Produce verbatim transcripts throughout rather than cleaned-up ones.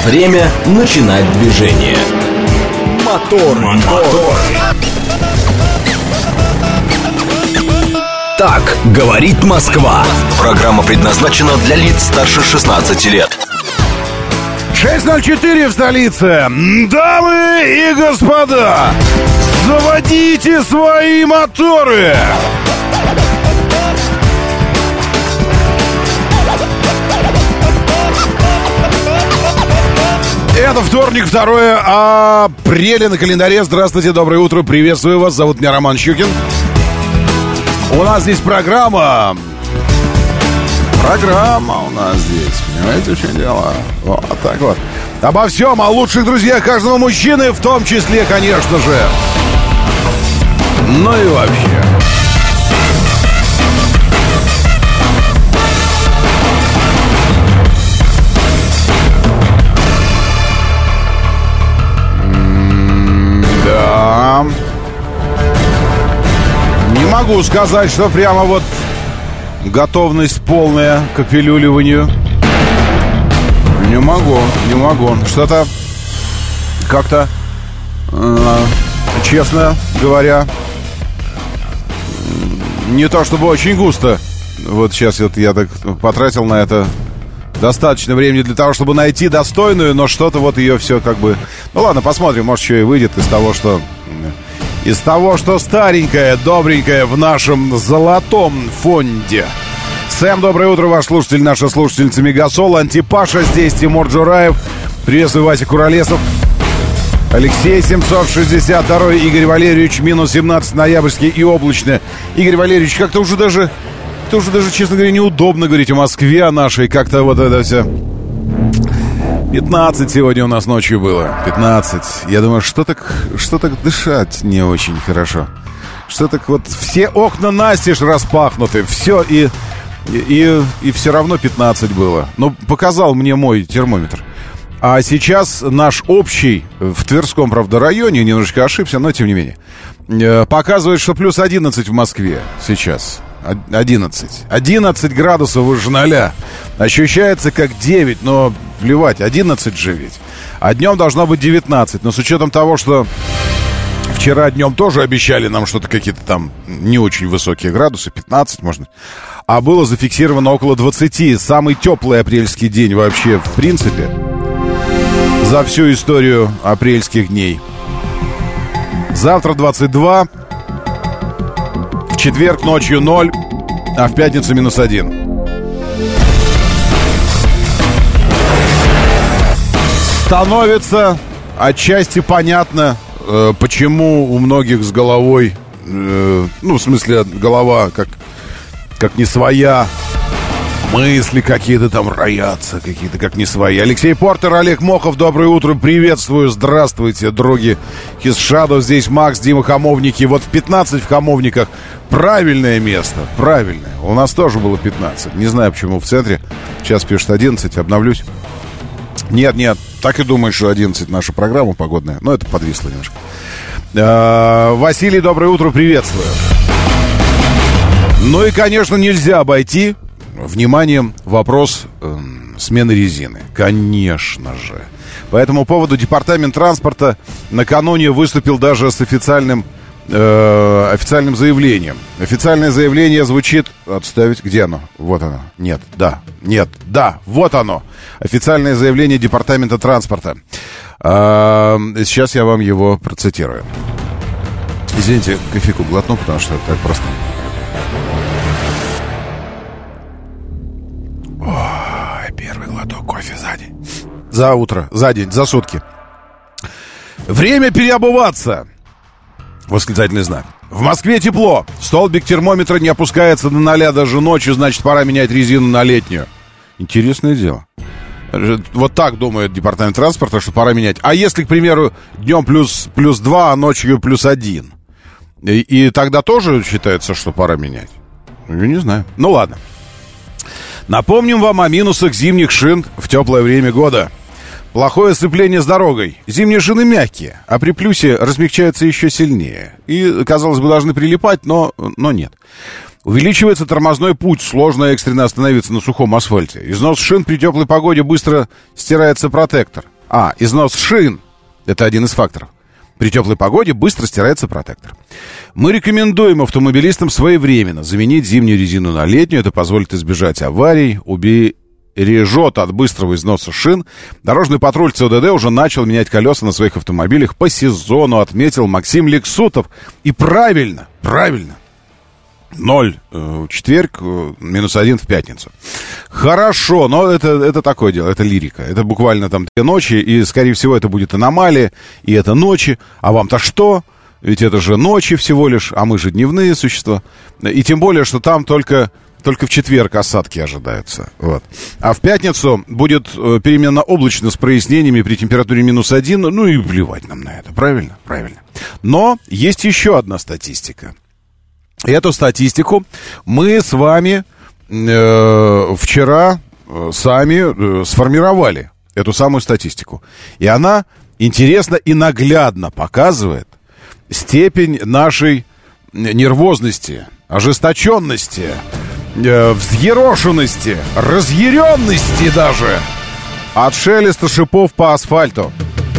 Время начинать движение. Мотор, мотор. Так говорит Москва. Программа предназначена для лиц старше шестнадцати лет. шесть ноль четыре в столице. Дамы и господа, заводите свои моторы. Это вторник, второе апреля на календаре. Здравствуйте, доброе утро, приветствую вас. Зовут меня Роман Щукин. У нас здесь программа. Программа у нас здесь. Понимаете, в чем дело? Вот так вот. Обо всем, о лучших друзьях каждого мужчины, в том числе, конечно же. Ну и вообще. Да. Не могу сказать, что прямо вот готовность полная к опилюливанию. Не могу, не могу. Что-то как-то, э, честно говоря, не то чтобы очень густо. Вот сейчас вот я так потратил на это достаточно времени для того, чтобы найти достойную, но что-то вот ее все как бы... Ну ладно, посмотрим, может, что и выйдет из того, что... Из того, что старенькое, добренькое в нашем золотом фонде. Сэм, доброе утро, ваш слушатель, наша слушательница Мегасол, Антипаша здесь, Тимур Джураев. Приветствую, Вася Куролесов. Алексей семьсот шестьдесят два, Игорь Валерьевич, минус семнадцать, ноябрьский и облачно. Игорь Валерьевич, как-то уже даже, как-то уже даже, честно говоря, неудобно говорить о Москве, о нашей, как-то вот это все... пятнадцать сегодня у нас ночью было. пятнадцать. Я думаю, что так, что так дышать не очень хорошо. Что так вот все окна настежь распахнуты. Все и, и, и, и все равно пятнадцать было. Ну, показал мне мой термометр. А сейчас наш общий в Тверском, правда, районе, немножечко ошибся, но тем не менее, показывает, что плюс одиннадцать в Москве сейчас. одиннадцать. одиннадцать градусов выше ноля. Ощущается как девять, но плевать, одиннадцать же ведь. А днем должно быть девятнадцать. Но с учетом того, что вчера днем тоже обещали нам что-то, какие-то там не очень высокие градусы, пятнадцать, можно. А было зафиксировано около двадцати. Самый теплый апрельский день вообще, в принципе, за всю историю апрельских дней. Завтра двадцать два. В четверг ночью ноль, а в пятницу минус один. Становится отчасти понятно, э, почему у многих с головой, э, ну, в смысле, голова как, как не своя, мысли какие-то там роятся, какие-то как не свои. Алексей Портер, Олег Мохов, доброе утро, приветствую, здравствуйте, други. His Shadow, здесь Макс, Дима Хамовники. Вот в пятнадцать в Хамовниках правильное место, правильное. У нас тоже было пятнадцать, не знаю, почему в центре. Сейчас пишет одиннадцать, обновлюсь. Нет, нет, так и думаешь, что одиннадцать наша программа погодная. Но это подвисло немножко. Василий, доброе утро, приветствую. Ну и, конечно, нельзя обойти вниманием вопрос э, смены резины. Конечно же. По этому поводу департамент транспорта накануне выступил даже с официальным, э, официальным заявлением. Официальное заявление звучит... Отставить. Где оно? Вот оно. Нет. Да. Нет. Да. Вот оно. Официальное заявление департамента транспорта. Э, сейчас я вам его процитирую. Извините, кофейку глотну, потому что так просто... Первый глоток кофе за день. За утро, за день, за сутки. Время переобуваться. Восклицательный знак. В Москве тепло. Столбик термометра не опускается до ноля даже ночью, значит, пора менять резину на летнюю. Интересное дело. Вот так думает департамент транспорта, что пора менять. А если, к примеру, днем плюс, плюс два, а ночью плюс один? И, и тогда тоже считается, что пора менять? Я не знаю. Ну ладно. Напомним вам о минусах зимних шин в теплое время года. Плохое сцепление с дорогой. Зимние шины мягкие, а при плюсе размягчаются еще сильнее. И, казалось бы, должны прилипать, но, но нет. Увеличивается тормозной путь, сложно экстренно остановиться на сухом асфальте. Износ шин при теплой погоде быстро стирается протектор. А, износ шин. Это один из факторов. При теплой погоде быстро стирается протектор. Мы рекомендуем автомобилистам своевременно заменить зимнюю резину на летнюю. Это позволит избежать аварий, убережет от быстрого износа шин. Дорожный патруль ЦОДД уже начал менять колеса на своих автомобилях по сезону, отметил Максим Лексутов. И правильно, правильно. Ноль в четверг, минус один в пятницу. Хорошо, но это, это такое дело, это лирика. Это буквально там две ночи, и, скорее всего, это будет аномалия, и это ночи. А вам-то что? Ведь это же ночи всего лишь, а мы же дневные существа. И тем более, что там только, только в четверг осадки ожидаются. Вот. А в пятницу будет переменно облачно с прояснениями при температуре минус один. Ну и плевать нам на это, правильно? Правильно. Но есть еще одна статистика. Эту статистику мы с вами э, вчера э, сами э, сформировали, эту самую статистику. И она интересно и наглядно показывает степень нашей нервозности, ожесточенности, э, взъерошенности, разъяренности даже от шелеста шипов по асфальту.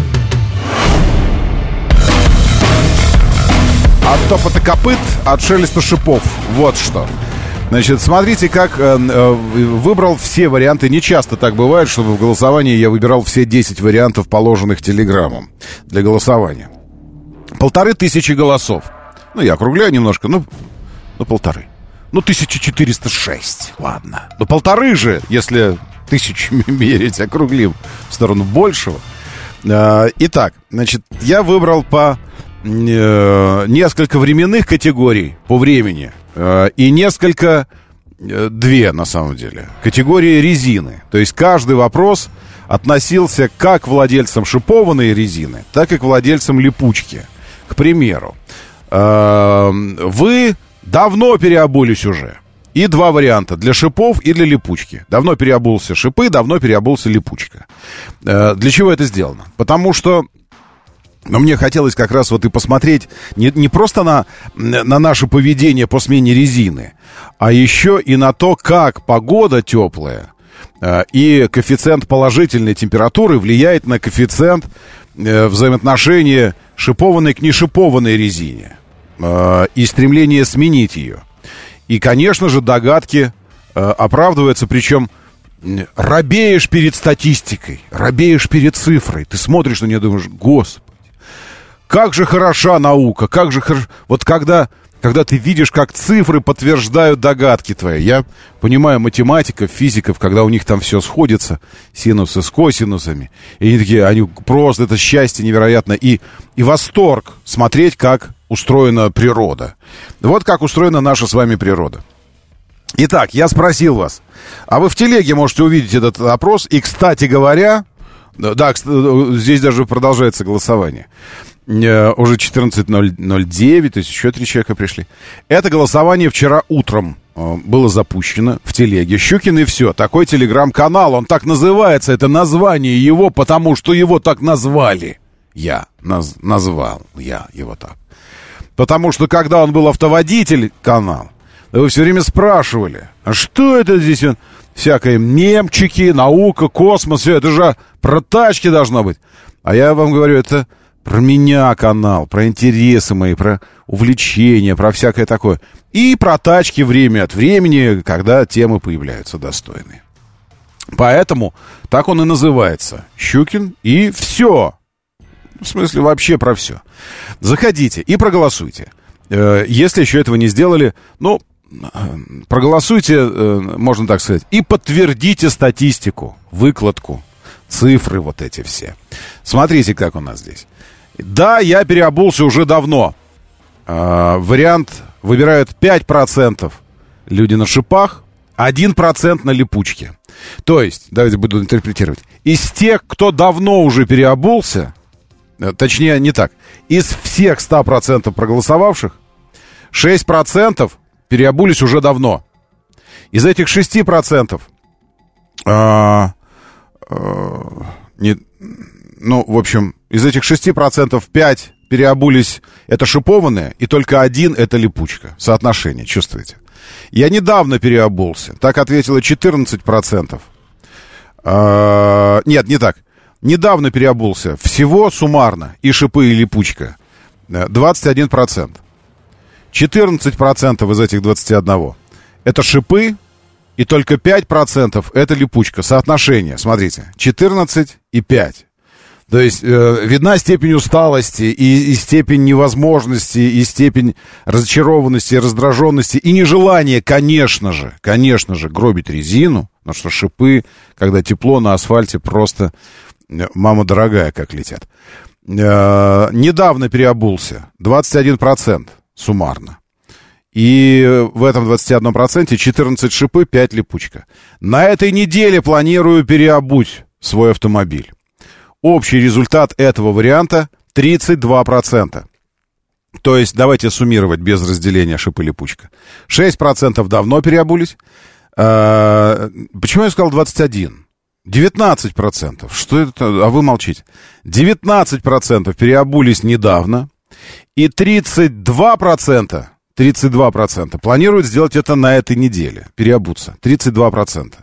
От топота копыт, от шелеста шипов. Вот что. Значит, смотрите, как э, э, выбрал все варианты. Не часто так бывает, чтобы в голосовании я выбирал все десять вариантов, положенных телеграммом для голосования. Полторы тысячи голосов. Ну, я округляю немножко, ну, ну полторы. Ну, тысяча четыреста шесть, ладно. Ну, полторы же, если тысячами мерить, округлим в сторону большего. Э, итак, значит, я выбрал по... несколько временных категорий по времени э, и несколько, э, две на самом деле, категории резины. То есть каждый вопрос относился как к владельцам шипованной резины, так и к владельцам липучки. К примеру, э, вы давно переобулись уже. И два варианта, для шипов и для липучки. Давно переобулся шипы, давно переобулся липучка. Э, для чего это сделано? Потому что но мне хотелось как раз вот и посмотреть не, не просто на, на наше поведение по смене резины, а еще и на то, как погода теплая э, и коэффициент положительной температуры влияет на коэффициент э, взаимоотношения шипованной к нешипованной резине э, и стремление сменить ее. И, конечно же, догадки э, оправдываются, причем робеешь перед статистикой, робеешь перед цифрой. Ты смотришь на нее и думаешь, господи, как же хороша наука, как же хорошо... Вот когда, когда ты видишь, как цифры подтверждают догадки твои. Я понимаю математиков, физиков, когда у них там все сходится, синусы с косинусами. И они такие, они просто, это счастье невероятно. И, и восторг смотреть, как устроена природа. Вот как устроена наша с вами природа. Итак, я спросил вас, а вы в телеге можете увидеть этот опрос. И, кстати говоря, да, здесь даже продолжается голосование. Уже четырнадцать ноль девять, то есть еще три человека пришли. Это голосование вчера утром было запущено в телеге. Щукин и все. Такой телеграм-канал, он так называется. Это название его, потому что его так назвали. Я наз, назвал, я его так. Потому что когда он был автоводитель канал, вы все время спрашивали, а что это здесь? Всякие мемчики, наука, космос, все это же про тачки должно быть. А я вам говорю, это... Про меня канал, про интересы мои, про увлечения, про всякое такое. И про тачки время от времени, когда темы появляются достойные. Поэтому так он и называется. Щукин и все. В смысле, вообще про все. Заходите и проголосуйте. Если еще этого не сделали, ну, проголосуйте, можно так сказать, и подтвердите статистику, выкладку, цифры вот эти все. Смотрите, как у нас здесь. Да, я переобулся уже давно. А, вариант выбирают пять процентов люди на шипах, один процент на липучке. То есть, давайте буду интерпретировать. Из тех, кто давно уже переобулся, точнее, не так, из всех ста процентов проголосовавших, шесть процентов переобулись уже давно. Из этих шести процентов а, а, не... Ну, в общем, из этих шести процентов пять переобулись, это шипованные, и только один это липучка. Соотношение, чувствуете? Я недавно переобулся. Так ответило четырнадцать процентов. А, нет, не так. недавно переобулся, всего суммарно, и шипы, и липучка, двадцать один процент. четырнадцать процентов из этих двадцати одного это шипы, и только пять процентов это липучка. Соотношение, смотрите, четырнадцать и пять. То есть э, видна степень усталости и, и степень невозможности, и степень разочарованности, и раздраженности, и нежелание, конечно же, конечно же, гробить резину, потому что шипы, когда тепло на асфальте, просто мама дорогая, как летят. Э, недавно переобулся, двадцать один процент суммарно. И в этом двадцати одном проценте четырнадцать шипы, пять липучка. На этой неделе планирую переобуть свой автомобиль. Общий результат этого варианта тридцать два процента. То есть, давайте суммировать без разделения шипы-липучка. шесть процентов давно переобулись. А, почему я сказал двадцать один? девятнадцать процентов. Что это? А вы молчите. девятнадцать процентов переобулись недавно. И тридцать два процента, тридцать два процента планируют сделать это на этой неделе. Переобуться. тридцать два процента.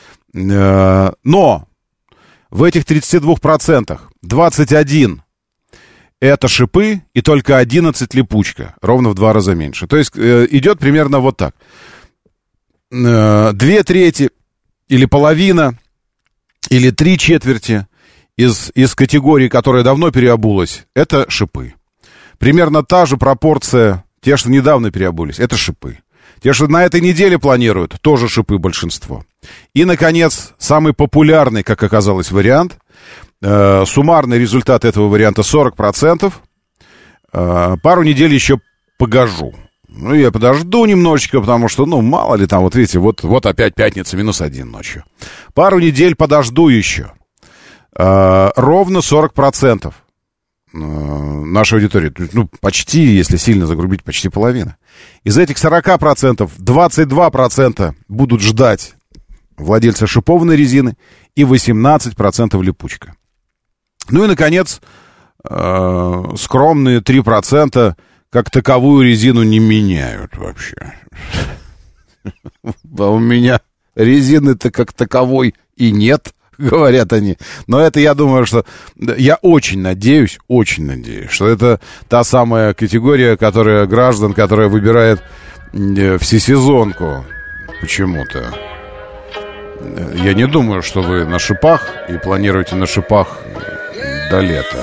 А, но... В этих тридцати двух процентах двадцать один это шипы и только одиннадцать липучка. Ровно в два раза меньше. То есть э, идет примерно вот так. Э, две трети или половина или три четверти из, из категории, которая давно переобулась, это шипы. Примерно та же пропорция, те, что недавно переобулись, это шипы. Те, что на этой неделе планируют, тоже шипы большинство. И, наконец, самый популярный, как оказалось, вариант. Э, суммарный результат этого варианта сорок процентов. Э, пару недель еще погожу. Ну, я подожду немножечко, потому что, ну, мало ли там, вот видите, вот, вот опять пятница, минус один ночью. Пару недель подожду еще. Э, ровно сорок процентов э, нашей аудитории. Ну, почти, если сильно загрубить, почти половина. Из этих сорока процентов двадцать два процента будут ждать владельца шипованной резины и восемнадцать процентов липучка. Ну и, наконец, э, скромные три процента как таковую резину не меняют вообще. А у меня резины-то как таковой и нет, говорят они. Но это, я думаю, что... Я очень надеюсь, очень надеюсь, что это та самая категория, которая граждан, которая выбирает всесезонку почему-то. Я не думаю, что вы на шипах и планируете на шипах до лета.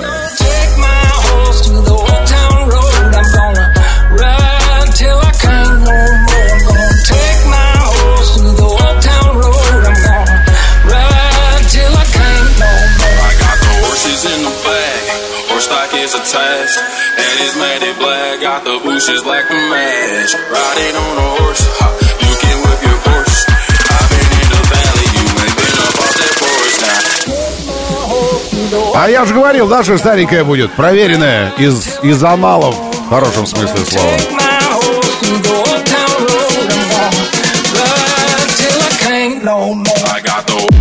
Attached, and it's made it black. Got the bushes like a match. Riding on a horse, you can whip your horse. I've been in the valley, you ain't been up off that porch now. А я же говорил, да, что старенькая будет, проверенная из, из аналов, в хорошем смысле слова. I got the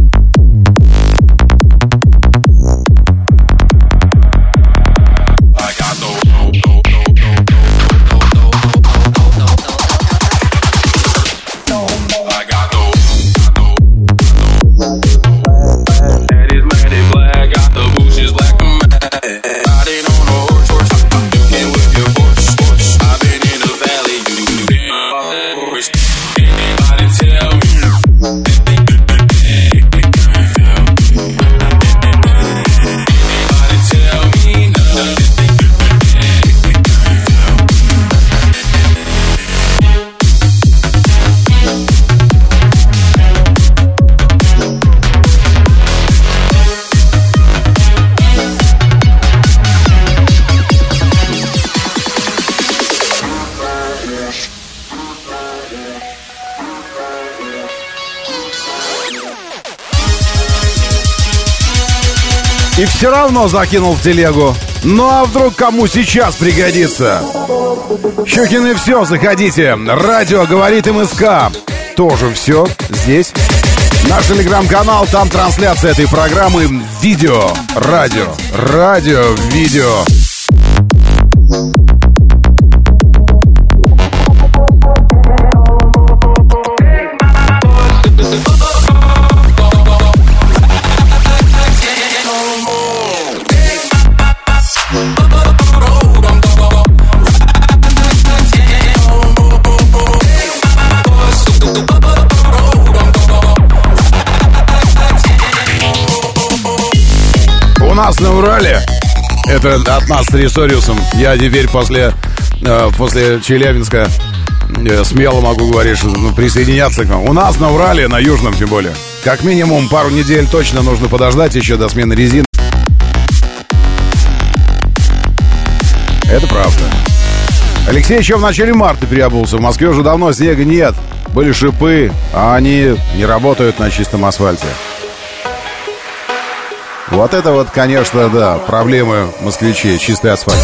И все равно закинул в телегу. Ну а вдруг кому сейчас пригодится? Щукины все, заходите. Радио говорит МСК. Тоже все здесь. Наш телеграм-канал, там трансляция этой программы. Видео, радио, радио, видео. нас на Урале, это от нас с Ресориусом, я теперь после, э, после Челябинска э, смело могу говорить, что ну, присоединяться к вам. У нас на Урале, на Южном тем более, как минимум пару недель точно нужно подождать еще до смены резины. Это правда. Алексей еще в начале марта переобулся. В Москве уже давно снега нет. Были шипы, а они не работают на чистом асфальте. Вот это вот, конечно, да, проблемы москвичей. Чистый асфальт.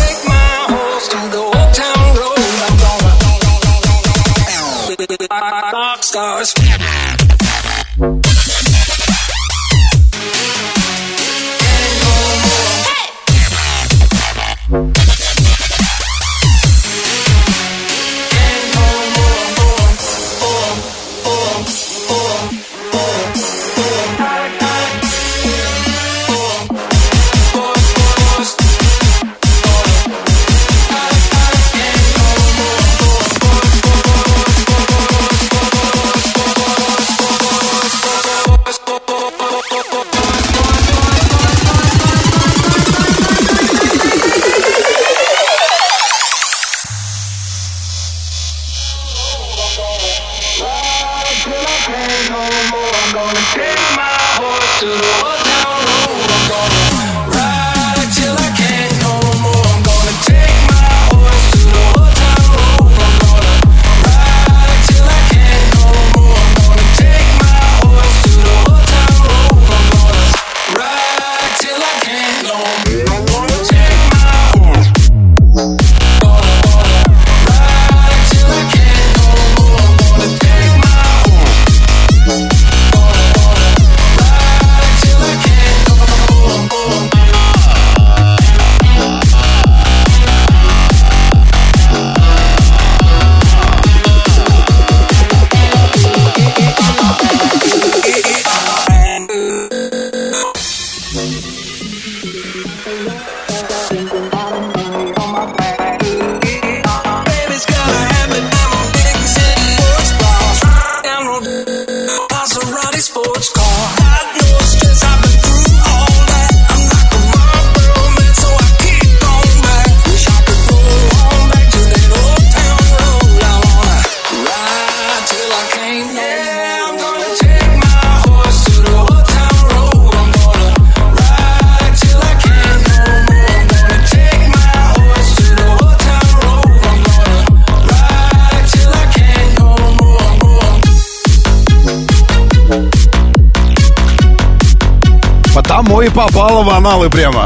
Потому и попала в аналы прямо.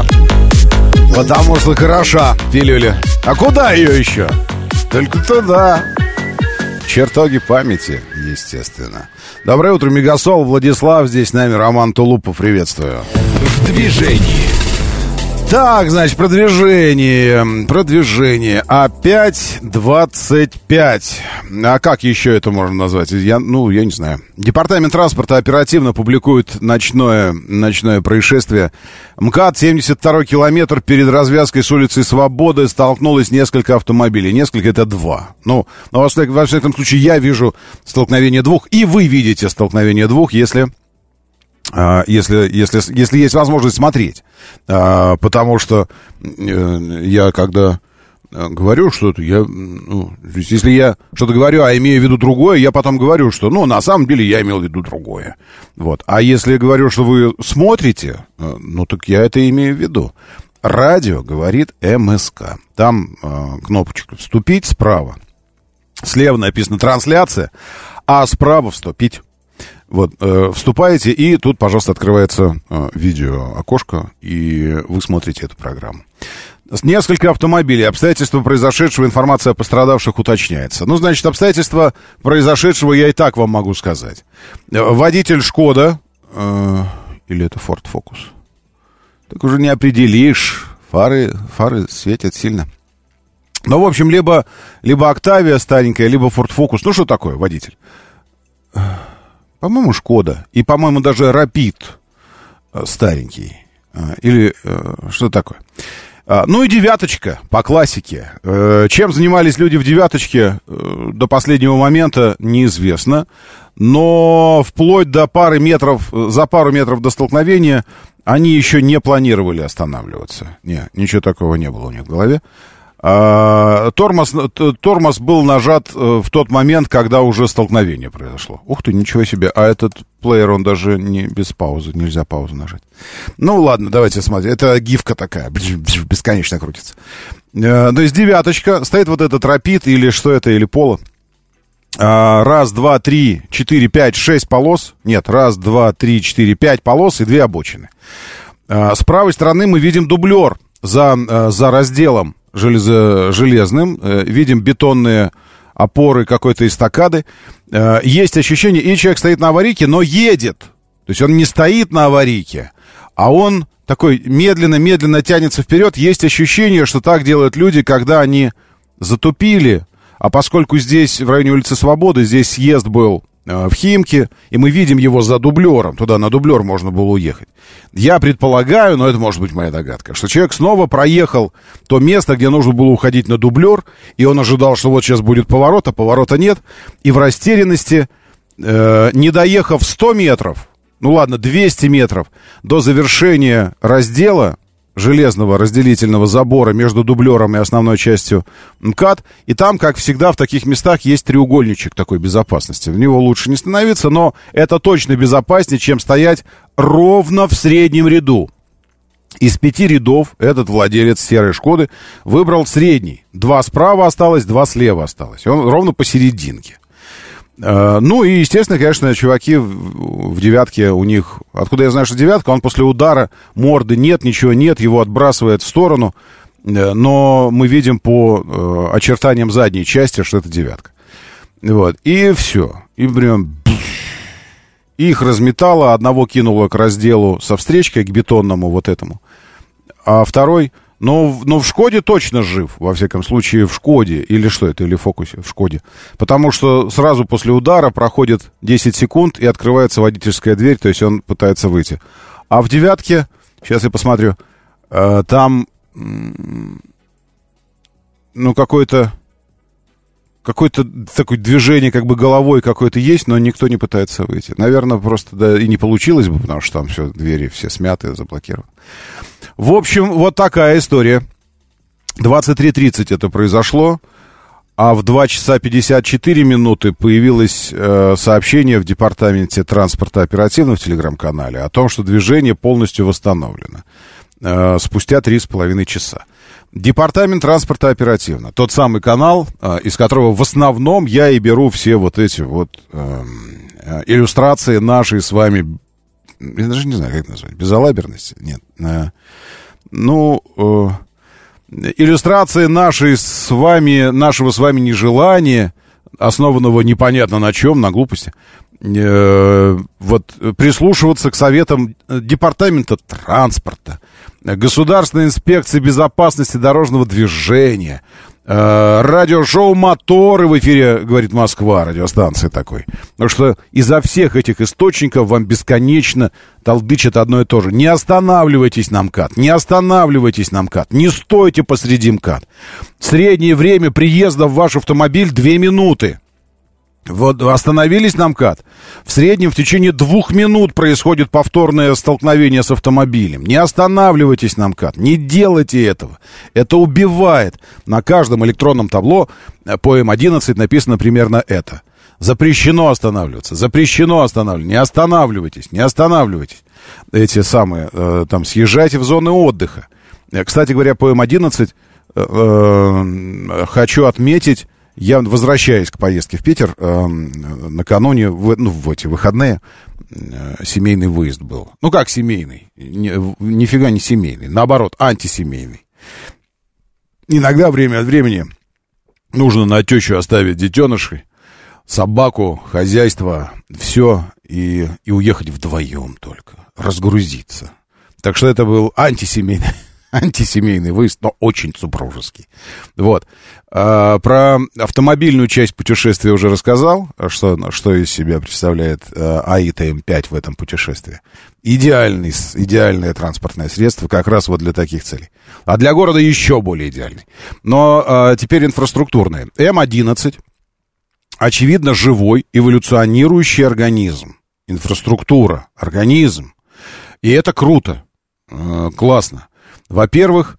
Потому что хороша пилюля. А куда ее еще? Только туда. Чертоги памяти, естественно. Доброе утро, Мегасол, Владислав. Здесь с нами Роман Тулупов. Приветствую. В движении. Так, значит, продвижение. Продвижение. А пять двадцать пять. А как еще это можно назвать? Я, ну, я не знаю. Департамент транспорта оперативно публикует ночное, ночное происшествие. МКАД, семьдесят второй километр, перед развязкой с улицы Свободы столкнулось несколько автомобилей. Несколько — это два. Ну, во всяком случае, я вижу столкновение двух, и вы видите столкновение двух, если... Если, если, если есть возможность смотреть. Потому что я когда говорю что-то, я, ну, если я что-то говорю, а имею в виду другое, я потом говорю, что, ну, на самом деле я имел в виду другое. Вот. А если я говорю, что вы смотрите, ну, так я это имею в виду. Радио говорит МСК. Там э, кнопочка «Вступить» справа. Слева написано «Трансляция», а справа «Вступить». Вот, э, вступаете, и тут, пожалуйста, открывается э, видео окошко, и вы смотрите эту программу. Несколько автомобилей, обстоятельства произошедшего, информация о пострадавших уточняется. Ну, значит, обстоятельства произошедшего я и так вам могу сказать. Водитель «Шкода», э, или это «Форд Фокус», так уже не определишь, фары, фары светят сильно. Ну, в общем, либо, либо «Октавия» старенькая, либо «Форд Фокус». Ну, что такое водитель? По-моему, «Шкода». И, по-моему, даже «Рапид» старенький. Или что такое. Ну и девяточка, по классике. Чем занимались люди в девяточке до последнего момента, неизвестно. Но вплоть до пары метров, за пару метров до столкновения они еще не планировали останавливаться. Не, ничего такого не было у них в голове. А, тормоз, тормоз был нажат в тот момент, когда уже столкновение произошло. Ух ты, ничего себе. А этот плеер, он даже не без паузы, нельзя паузу нажать. Ну ладно, давайте смотрим. Это гифка такая, бесконечно крутится. А, то есть девяточка, стоит вот этот рапид, или что это, или поло. А, раз, два, три, четыре, пять, шесть полос. Нет, раз, два, три, четыре, пять полос и две обочины. А, с правой стороны мы видим дублер за, за разделом железо, железным. Видим бетонные опоры какой-то эстакады. Есть ощущение, и человек стоит на аварийке, но едет. То есть он не стоит на аварийке, а он такой медленно-медленно тянется вперед. Есть ощущение, что так делают люди, когда они затупили. А поскольку здесь, в районе улицы Свободы, здесь съезд был в Химки, и мы видим его за дублером, туда на дублер можно было уехать. Я предполагаю, но это может быть моя догадка, что человек снова проехал то место, где нужно было уходить на дублер, и он ожидал, что вот сейчас будет поворот, а поворота нет, и в растерянности, э, не доехав сто метров, ну ладно, двести метров до завершения раздела, железного разделительного забора между дублером и основной частью МКАД. И там, как всегда, в таких местах есть треугольничек такой безопасности. В него лучше не становиться, но это точно безопаснее, чем стоять ровно в среднем ряду. Из пяти рядов этот владелец серой «Шкоды» выбрал средний. Два справа осталось, два слева осталось. Он ровно посерединке. Ну и, естественно, конечно, чуваки в, в девятке у них... Откуда я знаю, что девятка? Он после удара морды нет, ничего нет, его отбрасывает в сторону. Но мы видим по э, очертаниям задней части, что это девятка. Вот. И все. И прям... Их разметало, одного кинуло к разделу со встречкой, к бетонному вот этому. А второй... Но, но в «Шкоде» точно жив, во всяком случае, в «Шкоде». Или что это, или в «Фокусе», в «Шкоде». Потому что сразу после удара проходит десять секунд, и открывается водительская дверь, то есть он пытается выйти. А в «девятке», сейчас я посмотрю, э, там, ну, какое-то, какое-то такое движение, как бы головой какое-то есть, но никто не пытается выйти. Наверное, просто, да, и не получилось бы, потому что там все, двери все смяты, заблокированы. В общем, вот такая история. двадцать три тридцать это произошло, а в два часа пятьдесят четыре минуты появилось э, сообщение в департаменте транспорта оперативно в телеграм-канале о том, что движение полностью восстановлено э, спустя три с половиной часа. Департамент транспорта оперативно, тот самый канал, э, из которого в основном я и беру все вот эти вот э, э, иллюстрации нашей с вами... Я даже не знаю, как это назвать. Безалаберность? Нет. Э, ну, э, иллюстрации нашей с вами, нашего с вами нежелания, основанного непонятно на чем, на глупости, э, вот прислушиваться к советам Департамента транспорта, Государственной инспекции безопасности дорожного движения, э, радиошоу «Моторы» в эфире «Говорит Москва», радиостанция такой. Потому что изо всех этих источников вам бесконечно толдычат одно и то же. Не останавливайтесь на МКАД, не останавливайтесь на МКАД, не стойте посреди МКАД. Среднее время приезда в ваш автомобиль две минуты. Вот остановились на МКАД. В среднем в течение двух минут происходит повторное столкновение с автомобилем. Не останавливайтесь на МКАД, не делайте этого. Это убивает. На каждом электронном табло по эм одиннадцать написано примерно это. Запрещено останавливаться, запрещено останавливаться. Не останавливайтесь, не останавливайтесь. Эти самые, э, там, съезжайте в зоны отдыха. Кстати говоря, по эм одиннадцать э, э, хочу отметить, я, возвращаясь к поездке в Питер, э, накануне, в, ну, в эти выходные, э, семейный выезд был. Ну, как семейный? Ни, нифига не семейный. Наоборот, антисемейный. Иногда время от времени нужно на тещу оставить детенышей, собаку, хозяйство, все, и, и уехать вдвоем только. Разгрузиться. Так что это был антисемейный, антисемейный выезд, но очень супружеский. Вот. А, про автомобильную часть путешествия уже рассказал, что, что из себя представляет АИТа эм пять в этом путешествии. Идеальный, идеальное транспортное средство как раз вот для таких целей. А для города еще более идеальный. Но а, теперь инфраструктурные. эм одиннадцать, очевидно, живой, эволюционирующий организм. Инфраструктура, организм. И это круто, э, классно. Во-первых,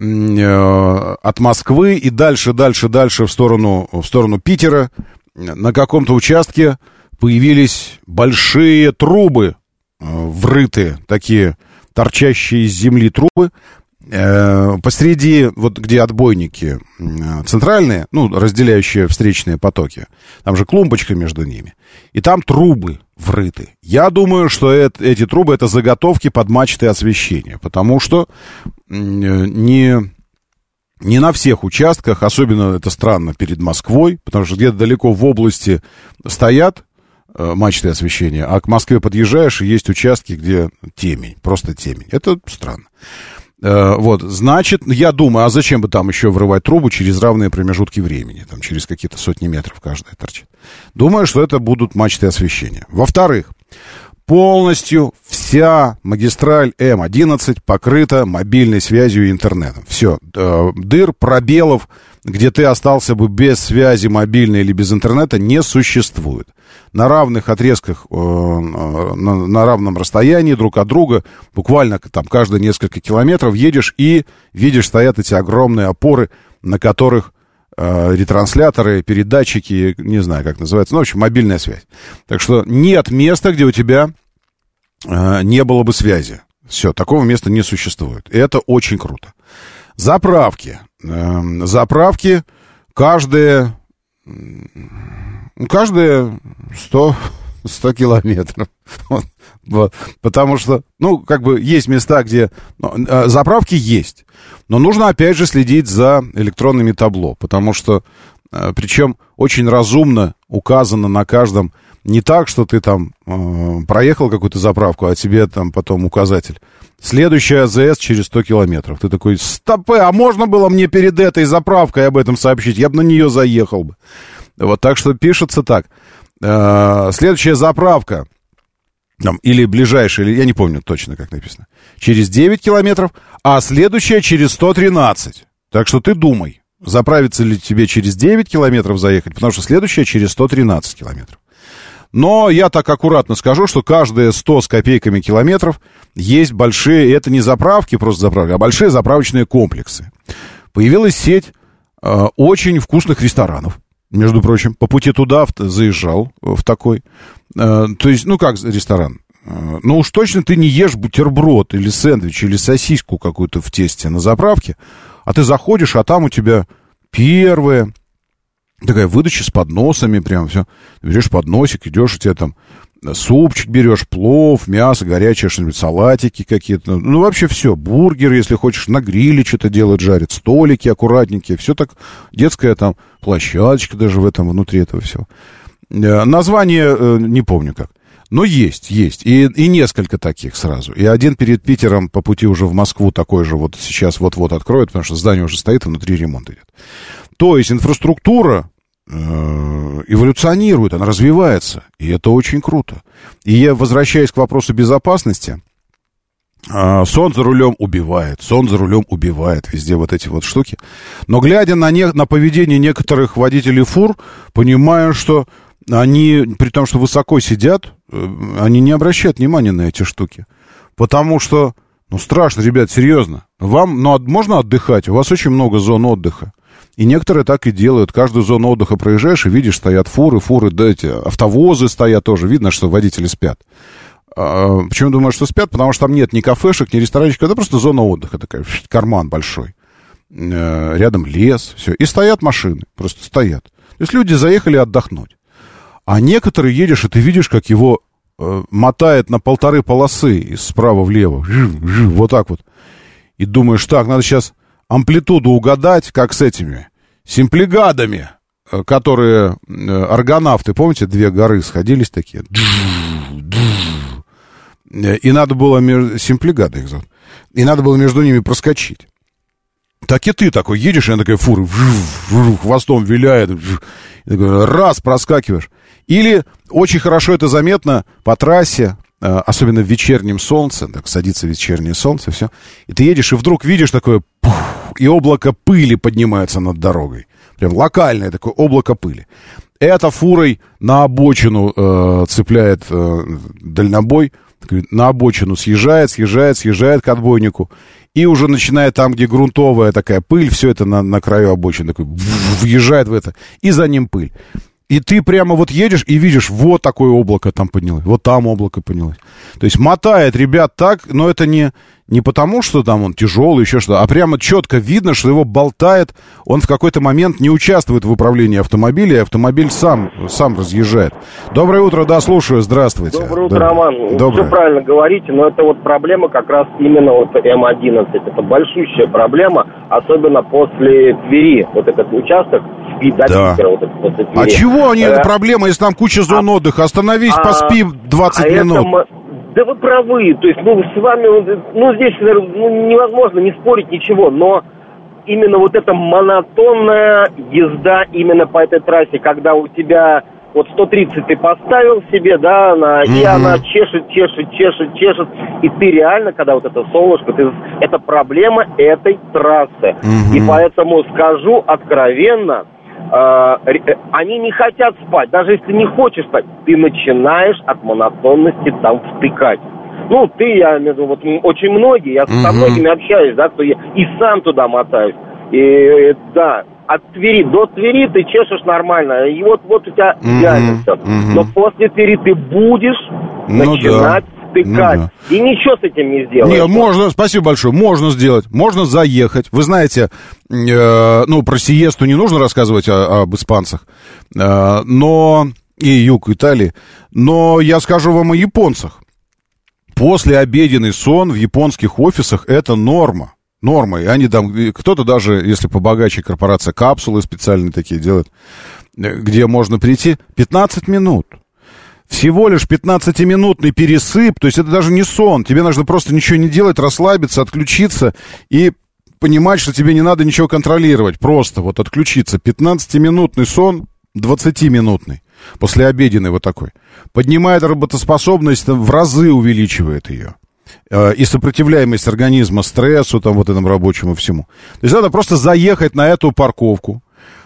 э, от Москвы и дальше, дальше, дальше в сторону, в сторону Питера на каком-то участке появились большие трубы, э, врытые, такие торчащие из земли трубы. Э, посреди, вот где отбойники э, центральные, ну, разделяющие встречные потоки, там же клумбочка между ними, и там трубы врыты. Я думаю, что это, эти трубы — это заготовки под мачты освещения, потому что э, не, не на всех участках, особенно это странно перед Москвой, потому что где-то далеко в области стоят э, мачты освещения, а к Москве подъезжаешь, и есть участки, где темень, просто темень. Это странно. Вот, значит, я думаю, а зачем бы там еще врывать трубу через равные промежутки времени, там через какие-то сотни метров каждая торчит. Думаю, что это будут мачты освещения. Во-вторых, полностью вся магистраль эм одиннадцать покрыта мобильной связью и интернетом. Все, дыр, пробелов, где ты остался бы без связи мобильной или без интернета, не существует. На равных отрезках, э, на, на равном расстоянии друг от друга, буквально там каждые несколько километров едешь и видишь, стоят эти огромные опоры, на которых э, ретрансляторы, передатчики, не знаю, как называется, ну, в общем, мобильная связь. Так что нет места, где у тебя э, не было бы связи. Все, такого места не существует. И это очень круто. Заправки. Э, заправки каждые... Каждые сто километров. Вот, вот, потому что, ну, как бы есть места, где ну, заправки есть. Но нужно, опять же, следить за электронными табло. Потому что, причем, очень разумно указано на каждом. Не так, что ты там э, проехал какую-то заправку, а тебе там потом указатель. Следующая АЗС через сто километров. Ты такой, стопэ, а можно было мне перед этой заправкой об этом сообщить? Я бы на нее заехал бы. Вот, так что пишется так. Э, следующая заправка, там, или ближайшая, или я не помню точно, как написано, через девять километров, а следующая через сто тринадцать. Так что ты думай, заправиться ли тебе через девять километров заехать, потому что следующая через сто тринадцать километров. Но я так аккуратно скажу, что каждые сто с копейками километров есть большие, это не заправки, просто заправки, а большие заправочные комплексы. Появилась сеть э, очень вкусных ресторанов. Между прочим, по пути туда заезжал в такой. Э, то есть, ну как ресторан? Э, ну уж точно ты не ешь бутерброд или сэндвич, или сосиску какую-то в тесте на заправке, а ты заходишь, а там у тебя первая такая выдача с подносами, прям все. Берешь подносик, идешь, у тебя там супчик берешь, плов, мясо, горячее что-нибудь, салатики какие-то. Ну, вообще все. Бургеры, если хочешь, на гриле что-то делать, жарят. Столики аккуратненькие. Все так. Детская там площадочка даже в этом, внутри этого всего. Название э, не помню как. Но есть, есть. И, и несколько таких сразу. И один перед Питером по пути уже в Москву такой же вот сейчас вот-вот откроют, потому что здание уже стоит, внутри ремонт идет. То есть инфраструктура эволюционирует, она развивается, и это очень круто. И я, возвращаясь к вопросу безопасности, сон за рулем убивает, сон за рулем убивает, везде вот эти вот штуки. Но глядя на, не, на поведение некоторых водителей фур, понимаю, что они, при том, что высоко сидят, они не обращают внимания на эти штуки. Потому что, ну, страшно, ребят, серьезно. Вам, ну, можно отдыхать, у вас очень много зон отдыха. И некоторые так и делают. Каждую зону отдыха проезжаешь, и видишь, стоят фуры, фуры, да, эти автовозы стоят тоже. Видно, что водители спят. А, почему думаю, что спят? Потому что там нет ни кафешек, ни ресторанчиков. Это просто зона отдыха такая, карман большой. А, рядом лес, все. И стоят машины, просто стоят. То есть люди заехали отдохнуть. А некоторые едешь, и ты видишь, как его э, мотает на полторы полосы из справа влево. Жив, жив, вот так вот. И думаешь, так, надо сейчас амплитуду угадать, как с этими симплигадами, которые аргонавты, помните, две горы сходились такие? И надо было... Симплигады их зовут. И надо было между ними проскочить. Так и ты такой едешь, и она такая фура хвостом виляет. И такой, раз, проскакиваешь. Или очень хорошо это заметно по трассе, особенно в вечернем солнце, так садится вечернее солнце, все. И ты едешь, и вдруг видишь такое, пух, и облако пыли поднимается над дорогой. Прям локальное такое облако пыли. Это фурой на обочину э, цепляет э, дальнобой, на обочину съезжает, съезжает, съезжает к отбойнику. И уже начинает там, где грунтовая такая пыль, все это на, на краю обочины, такой, въезжает в это, и за ним пыль. И ты прямо вот едешь и видишь, вот такое облако там поднялось, вот там облако поднялось. То есть мотает ребят так, но это не, не потому, что там он тяжелый, еще что-то, а прямо четко видно, что его болтает, он в какой-то момент не участвует в управлении автомобиля, и автомобиль сам, сам разъезжает. Доброе утро, да, слушаю, здравствуйте. Доброе утро, да. Роман. Доброе. Все правильно говорите, но это вот проблема как раз именно вот эм одиннадцать. Это большущая проблема, особенно после Твери. Вот этот участок спит до Да. Питера, вот этот, после Твери. А чего они, э, это проблема, если там куча зон а, отдыха? Остановись, а, поспи двадцать а минут. Это, да вы правы, то есть, ну, с вами, ну, здесь ну, невозможно не спорить ничего, но именно вот эта монотонная езда именно по этой трассе, когда у тебя вот сто тридцать ты поставил себе, да, она, mm-hmm. и она чешет, чешет, чешет, чешет, и ты реально, когда вот это солнышко, ты, это проблема этой трассы. Mm-hmm. И поэтому скажу откровенно, э, они не хотят спать, даже если не хочешь спать, ты начинаешь от монотонности там втыкать. Ну, ты, я имею в виду, вот очень многие, я mm-hmm. со многими общаюсь, да, кто я, и сам туда мотаюсь, и, да, от Твери до Твери ты чешешь нормально, и вот, вот у тебя mm-hmm. идеально все. Mm-hmm. Но после Твери ты будешь ну начинать да. втыкать, ну, да. и ничего с этим не сделаешь. Не, можно, спасибо большое, можно сделать, можно заехать. Вы знаете, э, ну, про сиесту не нужно рассказывать о, об испанцах, э, но, и юг Италии, но я скажу вам о японцах. Послеобеденный сон в японских офисах — это норма. Норма. И они там, кто-то даже, если побогаче корпорация, капсулы специальные такие делает, где можно прийти пятнадцать минут. Всего лишь пятнадцатиминутный пересып, то есть это даже не сон. Тебе нужно просто ничего не делать, расслабиться, отключиться и понимать, что тебе не надо ничего контролировать. Просто вот отключиться. пятнадцатиминутный сон, двадцатиминутный. Послеобеденный вот такой. Поднимает работоспособность, в разы увеличивает ее. И сопротивляемость организма стрессу, там, вот этому рабочему всему. То есть надо просто заехать на эту парковку,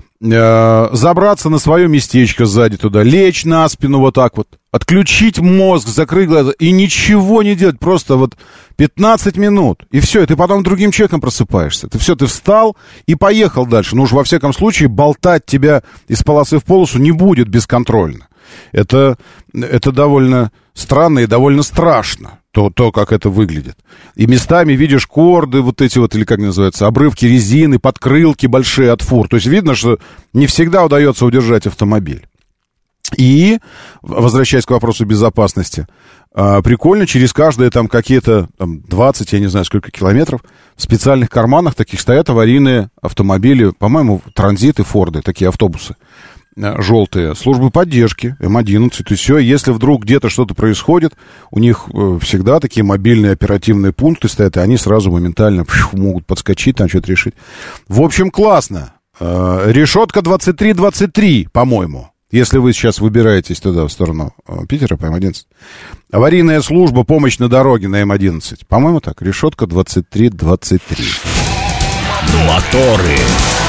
забраться на свое местечко сзади туда, лечь на спину вот так вот, отключить мозг, закрыть глаза и ничего не делать, просто вот пятнадцать минут, и все, и ты потом другим человеком просыпаешься. Ты все, ты встал и поехал дальше. Ну уж во всяком случае болтать тебя из полосы в полосу не будет бесконтрольно. Это, это довольно странно и довольно страшно, то, то, как это выглядит. И местами видишь корды вот эти вот, или как называется, обрывки резины, подкрылки большие от фур. То есть видно, что не всегда удается удержать автомобиль. И, возвращаясь к вопросу безопасности, прикольно, через каждые там какие-то там, двадцать, я не знаю, сколько километров, в специальных карманах таких стоят аварийные автомобили, по-моему, транзиты, форды, такие автобусы. Желтые, службы поддержки, эм одиннадцать, и все, если вдруг где-то что-то происходит, у них э, всегда такие мобильные оперативные пункты стоят, и они сразу моментально пш, могут подскочить, там что-то решить. В общем, классно. Э, решетка двадцать три двадцать три, по-моему, если вы сейчас выбираетесь туда, в сторону э, Питера, по эм одиннадцать. Аварийная служба, помощь на дороге на эм одиннадцать. По-моему, так, решетка двадцать три двадцать три. Моторы.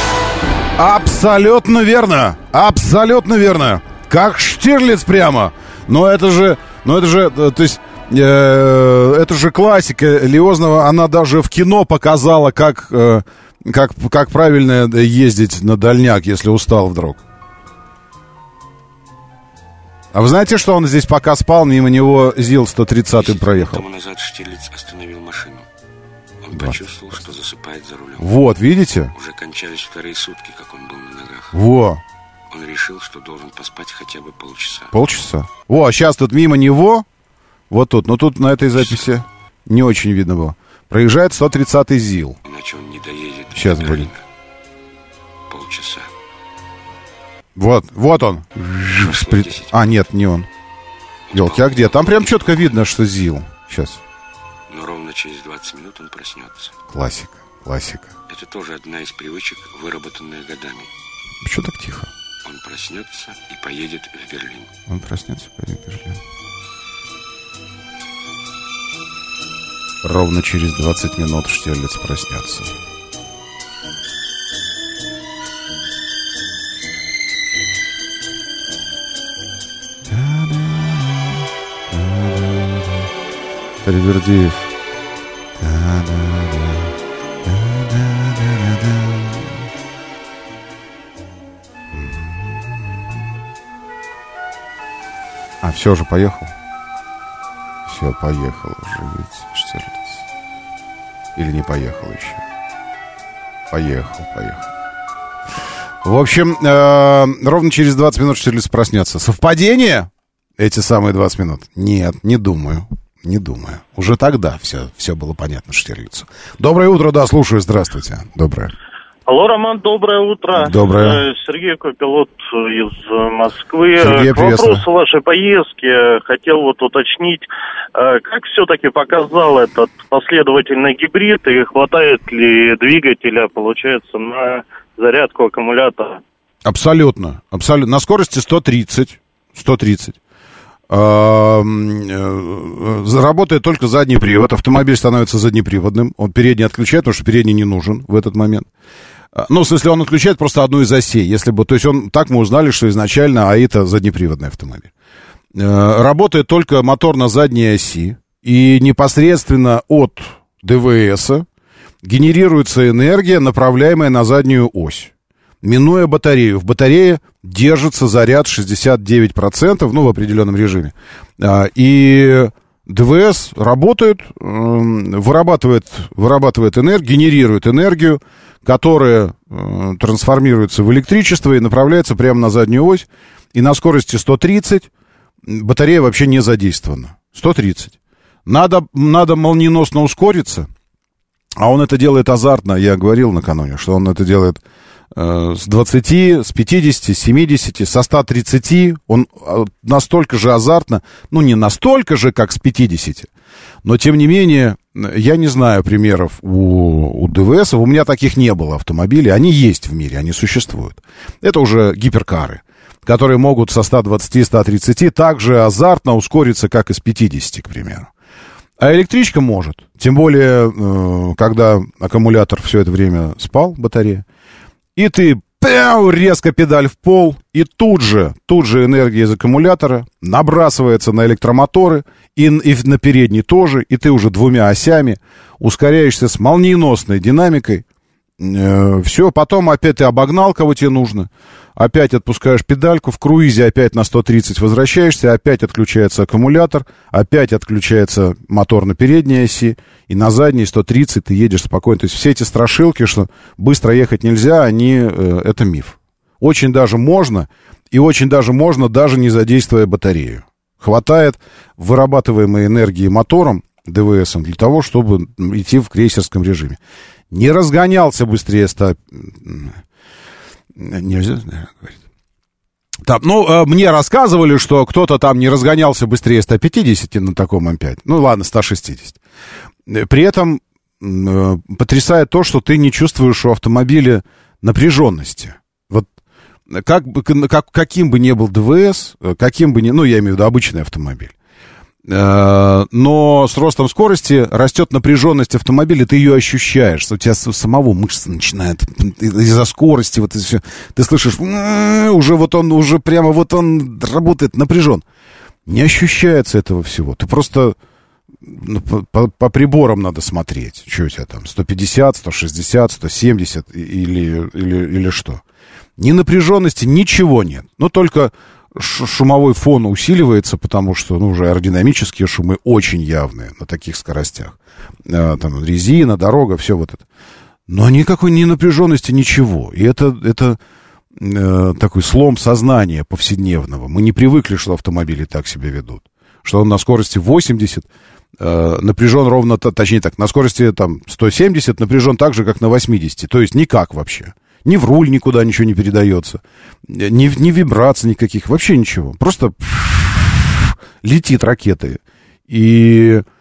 Абсолютно верно, абсолютно верно. Как Штирлиц прямо. Но это же, но это же, то есть, э, это же классика Лиозного. Она даже в кино показала, как, э, как, как правильно ездить на дальняк, если устал вдруг. А вы знаете, что он здесь пока спал, мимо него ЗИЛ сто тридцатый проехал? Тому назад Штирлиц остановил машину. Он да. почувствовал, что засыпает за рулем. Вот, видите? Уже кончались вторые сутки, как он был на ногах. Во. Он решил, что должен поспать хотя бы полчаса. Полчаса? Во, а сейчас тут мимо него, вот тут, но тут на этой записи не очень видно было, проезжает сто тридцатый ЗИЛ. Иначе он не доедет. Сейчас будет. Полчаса. Вот, вот он. А, нет, не он. Елки, а где? Там прям четко видно, что ЗИЛ. Сейчас. Но ровно через двадцать минут он проснется. Классика, классика. Это тоже одна из привычек, выработанная годами. Почему так тихо? Он проснется и поедет в Берлин. Он проснется и поедет в Берлин. Ровно через двадцать минут Штирлиц проснется. Ривердеев. А, все, уже поехал? Все, поехал уже ведь Штирлиц. Или не поехал еще? Поехал, поехал. В общем, э, ровно через двадцать минут Штирлиц проснется. Совпадение? Эти самые двадцать минут? Нет, не думаю. Не думаю. Уже тогда все, все было понятно Штирлицу. Доброе утро, да, слушаю, здравствуйте. Доброе. Алло, Роман, доброе утро. Доброе. Сергей Копилот из Москвы. Сергей, к вопросу вашей поездки хотел вот уточнить, как все-таки показал этот последовательный гибрид и хватает ли двигателя, получается, на зарядку аккумулятора? Абсолютно, абсолютно. На скорости сто тридцать. сто тридцать. Заработает только задний привод. Автомобиль становится заднеприводным. Он передний отключает, потому что передний не нужен в этот момент. Ну, в смысле, он отключает просто одну из осей. Если бы, то есть он, так мы узнали, что изначально АИ-то заднеприводный автомобиль. Работает только мотор на задней оси. И непосредственно от ДВСа генерируется энергия, направляемая на заднюю ось, минуя батарею. В батарее держится заряд шестьдесят девять процентов, ну, в определенном режиме. И ДВС работает, вырабатывает, вырабатывает энергию, генерирует энергию, которая трансформируется в электричество и направляется прямо на заднюю ось. И на скорости сто тридцать батарея вообще не задействована. сто тридцать. Надо, надо молниеносно ускориться, а он это делает азартно. Я говорил накануне, что он это делает с двадцати, с пятидесяти, с семидесяти, со ста тридцати. Он настолько же азартно, ну, не настолько же, как с пятидесяти, но, тем не менее, я не знаю примеров у, у ДВСов. У меня таких не было автомобилей. Они есть в мире, они существуют. Это уже гиперкары, которые могут со ста двадцати, ста тридцати так же азартно ускориться, как и с пятидесяти, к примеру. А электричка может. Тем более, когда аккумулятор все это время спал, батарея, и ты пяу, резко педаль в пол, и тут же, тут же энергия из аккумулятора набрасывается на электромоторы, и, и на передний тоже, и ты уже двумя осями ускоряешься с молниеносной динамикой. Э, все, потом опять ты обогнал, кого тебе нужно, опять отпускаешь педальку, в круизе опять на сто тридцать возвращаешься, опять отключается аккумулятор, опять отключается мотор на передней оси, и на задней сто тридцать ты едешь спокойно. То есть все эти страшилки, что быстро ехать нельзя, они, э, это миф. Очень даже можно, и очень даже можно, даже не задействуя батарею. Хватает вырабатываемой энергии мотором, ДВСом, для того, чтобы идти в крейсерском режиме. Не разгонялся быстрее ста... Нельзя, наверное, говорить. Так, ну, э, мне рассказывали, что кто-то там не разгонялся быстрее ста пятидесяти на таком эм пять. Ну, ладно, ста шестидесяти. При этом э, потрясает то, что ты не чувствуешь у автомобиля напряженности. Вот как бы, как, каким бы ни был ДВС, каким бы ни... Ну, я имею в виду обычный автомобиль. Но с ростом скорости растет напряженность автомобиля, ты ее ощущаешь, у тебя самого мышцы начинают из-за скорости, вот это все, ты слышишь, уже вот он, уже прямо вот он работает напряжен. Не ощущается этого всего, ты просто ну, по, по приборам надо смотреть, что у тебя там, сто пятьдесят, сто шестьдесят, сто семьдесят или, или, или что. Ни напряженности, ничего нет, но только... Шумовой фон усиливается, потому что ну, уже аэродинамические шумы очень явные на таких скоростях. А, там резина, дорога, все вот это. Но никакой ни напряженности, ничего. И это, это э, такой слом сознания повседневного. Мы не привыкли, что автомобили так себя ведут. Что он на скорости восемьдесят э, напряжен ровно, точнее так, на скорости там, сто семьдесят напряжен так же, как на восьмидесяти. То есть никак вообще. Ни в руль никуда ничего не передается, ни, ни вибраций никаких, вообще ничего. Просто летит ракетой. И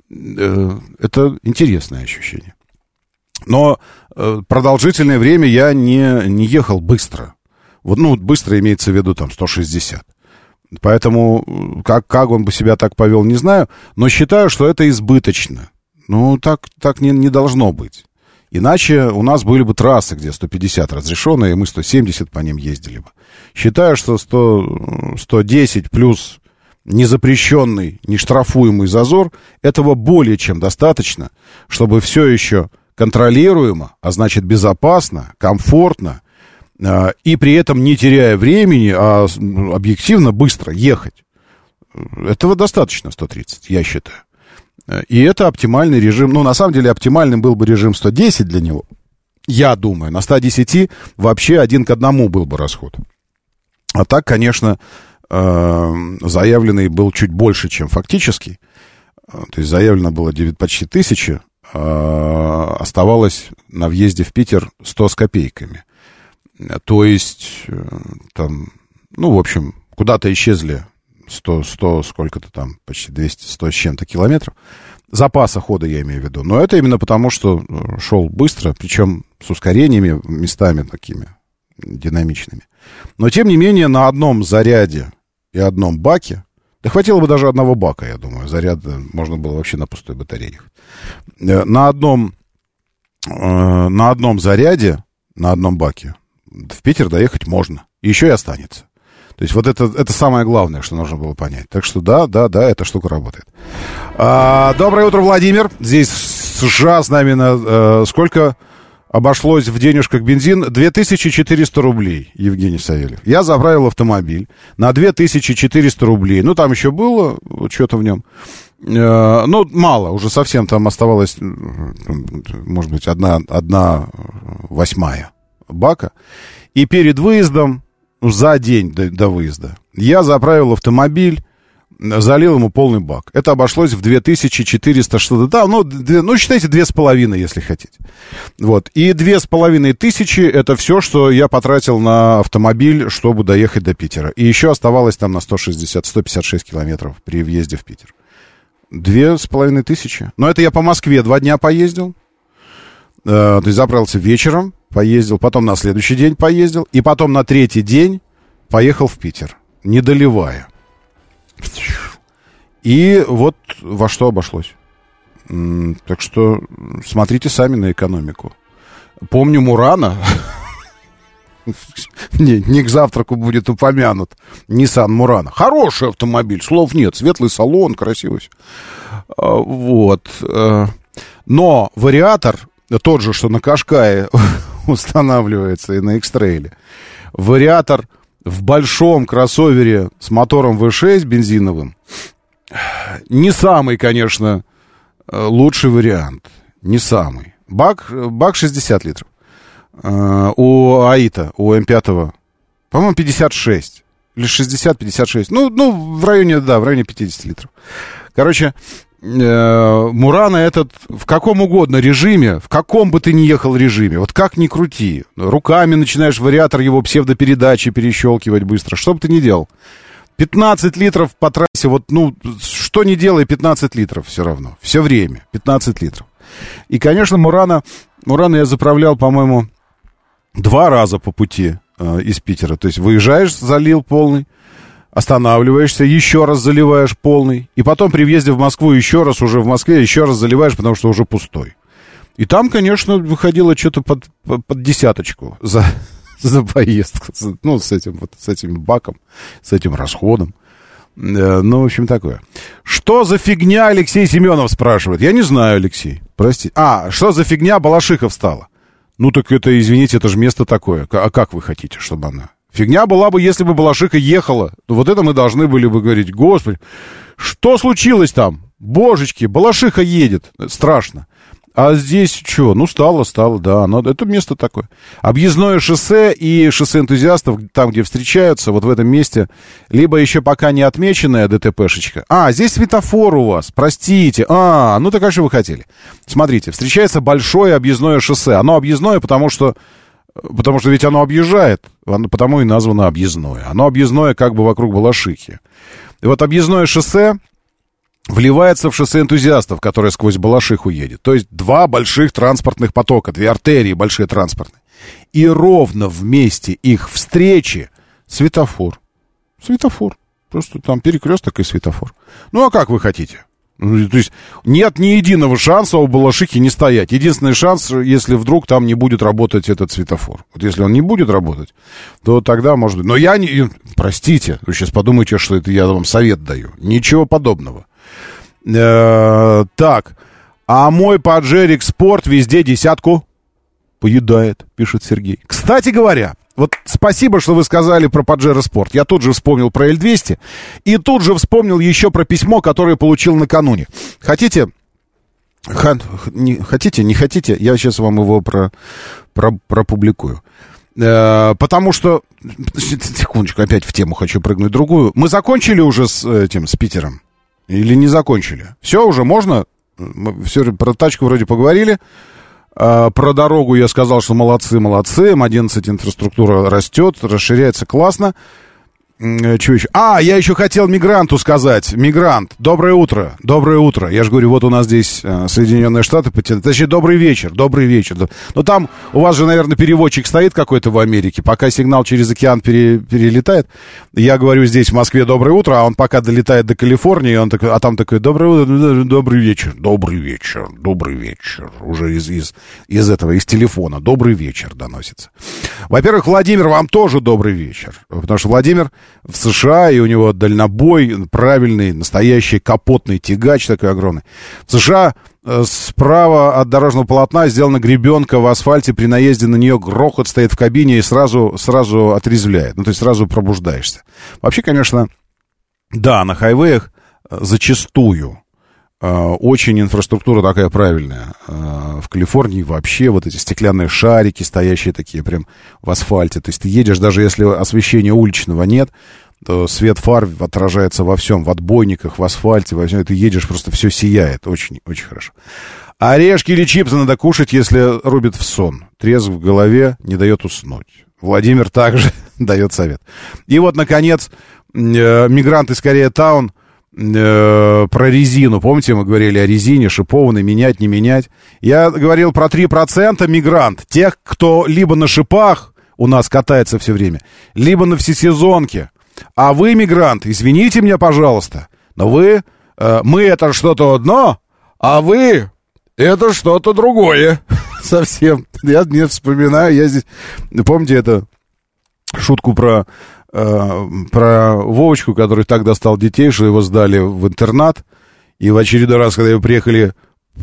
э, это интересное ощущение. Но э, продолжительное время я не, не ехал быстро. Вот, ну, быстро имеется в виду там сто шестьдесят. Поэтому как, как он бы себя так повел, не знаю. Но считаю, что это избыточно. Ну, так, так не, не должно быть. Иначе у нас были бы трассы, где сто пятьдесят разрешенные, и мы сто семьдесят по ним ездили бы. Считаю, что сто, сто десять плюс незапрещенный, нештрафуемый зазор, этого более чем достаточно, чтобы все еще контролируемо, а значит безопасно, комфортно, э, и при этом не теряя времени, а объективно быстро ехать. Этого достаточно, сто тридцать, я считаю. И это оптимальный режим. Ну, на самом деле, оптимальным был бы режим сто десять для него. Я думаю, на ста десяти вообще один к одному был бы расход. А так, конечно, заявленный был чуть больше, чем фактический. То есть заявлено было почти тысяча, а оставалось на въезде в Питер сто с копейками. То есть, там, ну, в общем, куда-то исчезли сто, сто, сколько-то там, почти двести, сто с чем-то километров. Запаса хода я имею в виду. Но это именно потому, что шел быстро, причем с ускорениями, местами такими динамичными. Но, тем не менее, на одном заряде и одном баке, да хватило бы даже одного бака, я думаю, заряд можно было вообще на пустой батарее. На одном, на одном заряде, на одном баке в Питер доехать можно. И еще и останется. То есть вот это, это самое главное, что нужно было понять. Так что да, да, да, эта штука работает. А, доброе утро, Владимир. Здесь США с нами. На, а, сколько обошлось в денежках бензин? две тысячи четыреста рублей, Евгений Савельев. Я заправил автомобиль на две тысячи четыреста рублей. Ну, там еще было что-то в нем. А, ну, мало, уже совсем там оставалось, может быть, одна, одна восьмая бака. И перед выездом, за день до, до выезда, я заправил автомобиль, залил ему полный бак. Это обошлось в две тысячи четыреста что-то там, ну, две, ну, считайте, две с половиной, если хотите. Вот. И две с половиной тысячи — это все, что я потратил на автомобиль, чтобы доехать до Питера. И еще оставалось там на сто шестьдесят - сто пятьдесят шесть километров при въезде в Питер. Две с половиной тысячи. Но это я по Москве два дня поездил. Э, то есть заправился вечером, поездил, потом на следующий день поездил, и потом на третий день поехал в Питер, не доливая. И вот во что обошлось. Так что смотрите сами на экономику. Помню Мурана, не, не к завтраку будет упомянут, Nissan Murano. Хороший автомобиль, слов нет, светлый салон, красивый. Вот. Но вариатор, тот же, что на Кашкае устанавливается и на X-Trail, вариатор в большом кроссовере с мотором ви шесть бензиновым не самый, конечно, лучший вариант. Не самый. Бак, бак шестьдесят литров. У Аита, у эм пять, по-моему, пятьдесят шесть. Или шестьдесят пятьдесят шесть. Ну, ну, в районе, да, в районе пятьдесят литров. Короче, Мурано этот в каком угодно режиме, в каком бы ты ни ехал режиме, вот как ни крути, руками начинаешь вариатор его псевдопередачи перещелкивать быстро, что бы ты ни делал. пятнадцать литров по трассе, вот, ну, что ни делай, пятнадцать литров все равно, все время, пятнадцать литров. И, конечно, Мурано, Мурано я заправлял, по-моему, два раза по пути э, из Питера. То есть выезжаешь, залил полный, останавливаешься, еще раз заливаешь полный, и потом при въезде в Москву еще раз, уже в Москве, еще раз заливаешь, потому что уже пустой. И там, конечно, выходило что-то под, под десяточку за, за поездку, ну, с этим, вот, с этим баком, с этим расходом. Ну, в общем, такое. Что за фигня, Алексей Семенов спрашивает? Я не знаю, Алексей, прости. А, что за фигня Балашиха встала? Ну, так это, извините, это же место такое. А как вы хотите, чтобы она... Фигня была бы, если бы Балашиха ехала. Ну, вот это мы должны были бы говорить. Господи, что случилось там? Божечки, Балашиха едет. Страшно. А здесь что? Ну, стало, стало, да. Оно, это место такое. Объездное шоссе и шоссе энтузиастов, там, где встречаются, вот в этом месте, либо еще пока не отмеченная ДТПшечка. А, здесь светофор у вас, простите. А, ну так а что вы хотели? Смотрите, встречается большое объездное шоссе. Оно объездное, потому что Потому что ведь оно объезжает, оно потому и названо объездное. Оно объездное как бы вокруг Балашихи. И вот объездное шоссе вливается в шоссе энтузиастов, которое сквозь Балашиху едет. То есть два больших транспортных потока, две артерии большие транспортные. И ровно в месте их встречи светофор. Светофор. Просто там перекресток и светофор. Ну, а как вы хотите? То есть нет ни единого шанса у Балашихи не стоять. Единственный шанс, если вдруг там не будет работать этот светофор. Вот если он не будет работать, то тогда может быть. Но я не... Простите, вы сейчас подумайте, что это я вам совет даю. Ничего подобного. Э-э- так. А мой Паджерик Спорт везде десятку поедает, пишет Сергей. Кстати говоря, вот спасибо, что вы сказали про Паджеро Спорт. Я тут же вспомнил про Эль двести. И тут же вспомнил еще про письмо, которое получил накануне. Хотите? Х, не, хотите, не хотите? Я сейчас вам его про, про, пропубликую. Э, потому что... Секундочку, опять в тему хочу прыгнуть другую. Мы закончили уже с этим, с Питером? Или не закончили? Все уже, можно? Мы все про тачку вроде поговорили. Про дорогу я сказал, что молодцы, молодцы. эм одиннадцать инфраструктура растет, расширяется классно. Чего еще? А, я еще хотел мигранту сказать. Мигрант, доброе утро, доброе утро. Я же говорю, вот у нас здесь Соединенные Штаты, точнее, добрый вечер, добрый вечер. Но там у вас же, наверное, переводчик стоит какой-то в Америке, пока сигнал через океан пере, перелетает. Я говорю здесь в Москве доброе утро, а он пока долетает до Калифорнии, он такой, а там такой доброе утро, добрый вечер, добрый вечер, добрый вечер. Уже из, из, из этого, из телефона, добрый вечер доносится. Во-первых, Владимир, вам тоже добрый вечер, потому что Владимир в США, и у него дальнобой, правильный, настоящий капотный тягач такой огромный. В США э, справа от дорожного полотна сделана гребенка в асфальте, при наезде на нее грохот стоит в кабине и сразу, сразу отрезвляет, ну, то есть сразу пробуждаешься. Вообще, конечно, да, на хайвеях э, зачастую э, очень инфраструктура такая правильная. Э, в Калифорнии вообще вот эти стеклянные шарики, стоящие такие прям в асфальте. То есть ты едешь, даже если освещения уличного нет, то свет фар отражается во всем, в отбойниках, в асфальте, во всем. Ты едешь, просто все сияет. Очень, очень хорошо. Орешки или чипсы надо кушать, если рубит в сон. Трезв в голове не дает уснуть. Владимир также дает совет. И вот, наконец, э, мигранты из Кореятаун э, про резину. Помните, мы говорили о резине шипованной, менять, не менять. Я говорил про три процента мигрант. Тех, кто либо на шипах у нас катается все время, либо на всесезонке. А вы, мигрант, извините меня, пожалуйста, но вы, э, мы это что-то одно, а вы это что-то другое. Совсем. Я не вспоминаю, я здесь... Помните эту шутку про, э, про Вовочку, который так достал детей, что его сдали в интернат, и в очередной раз, когда его приехали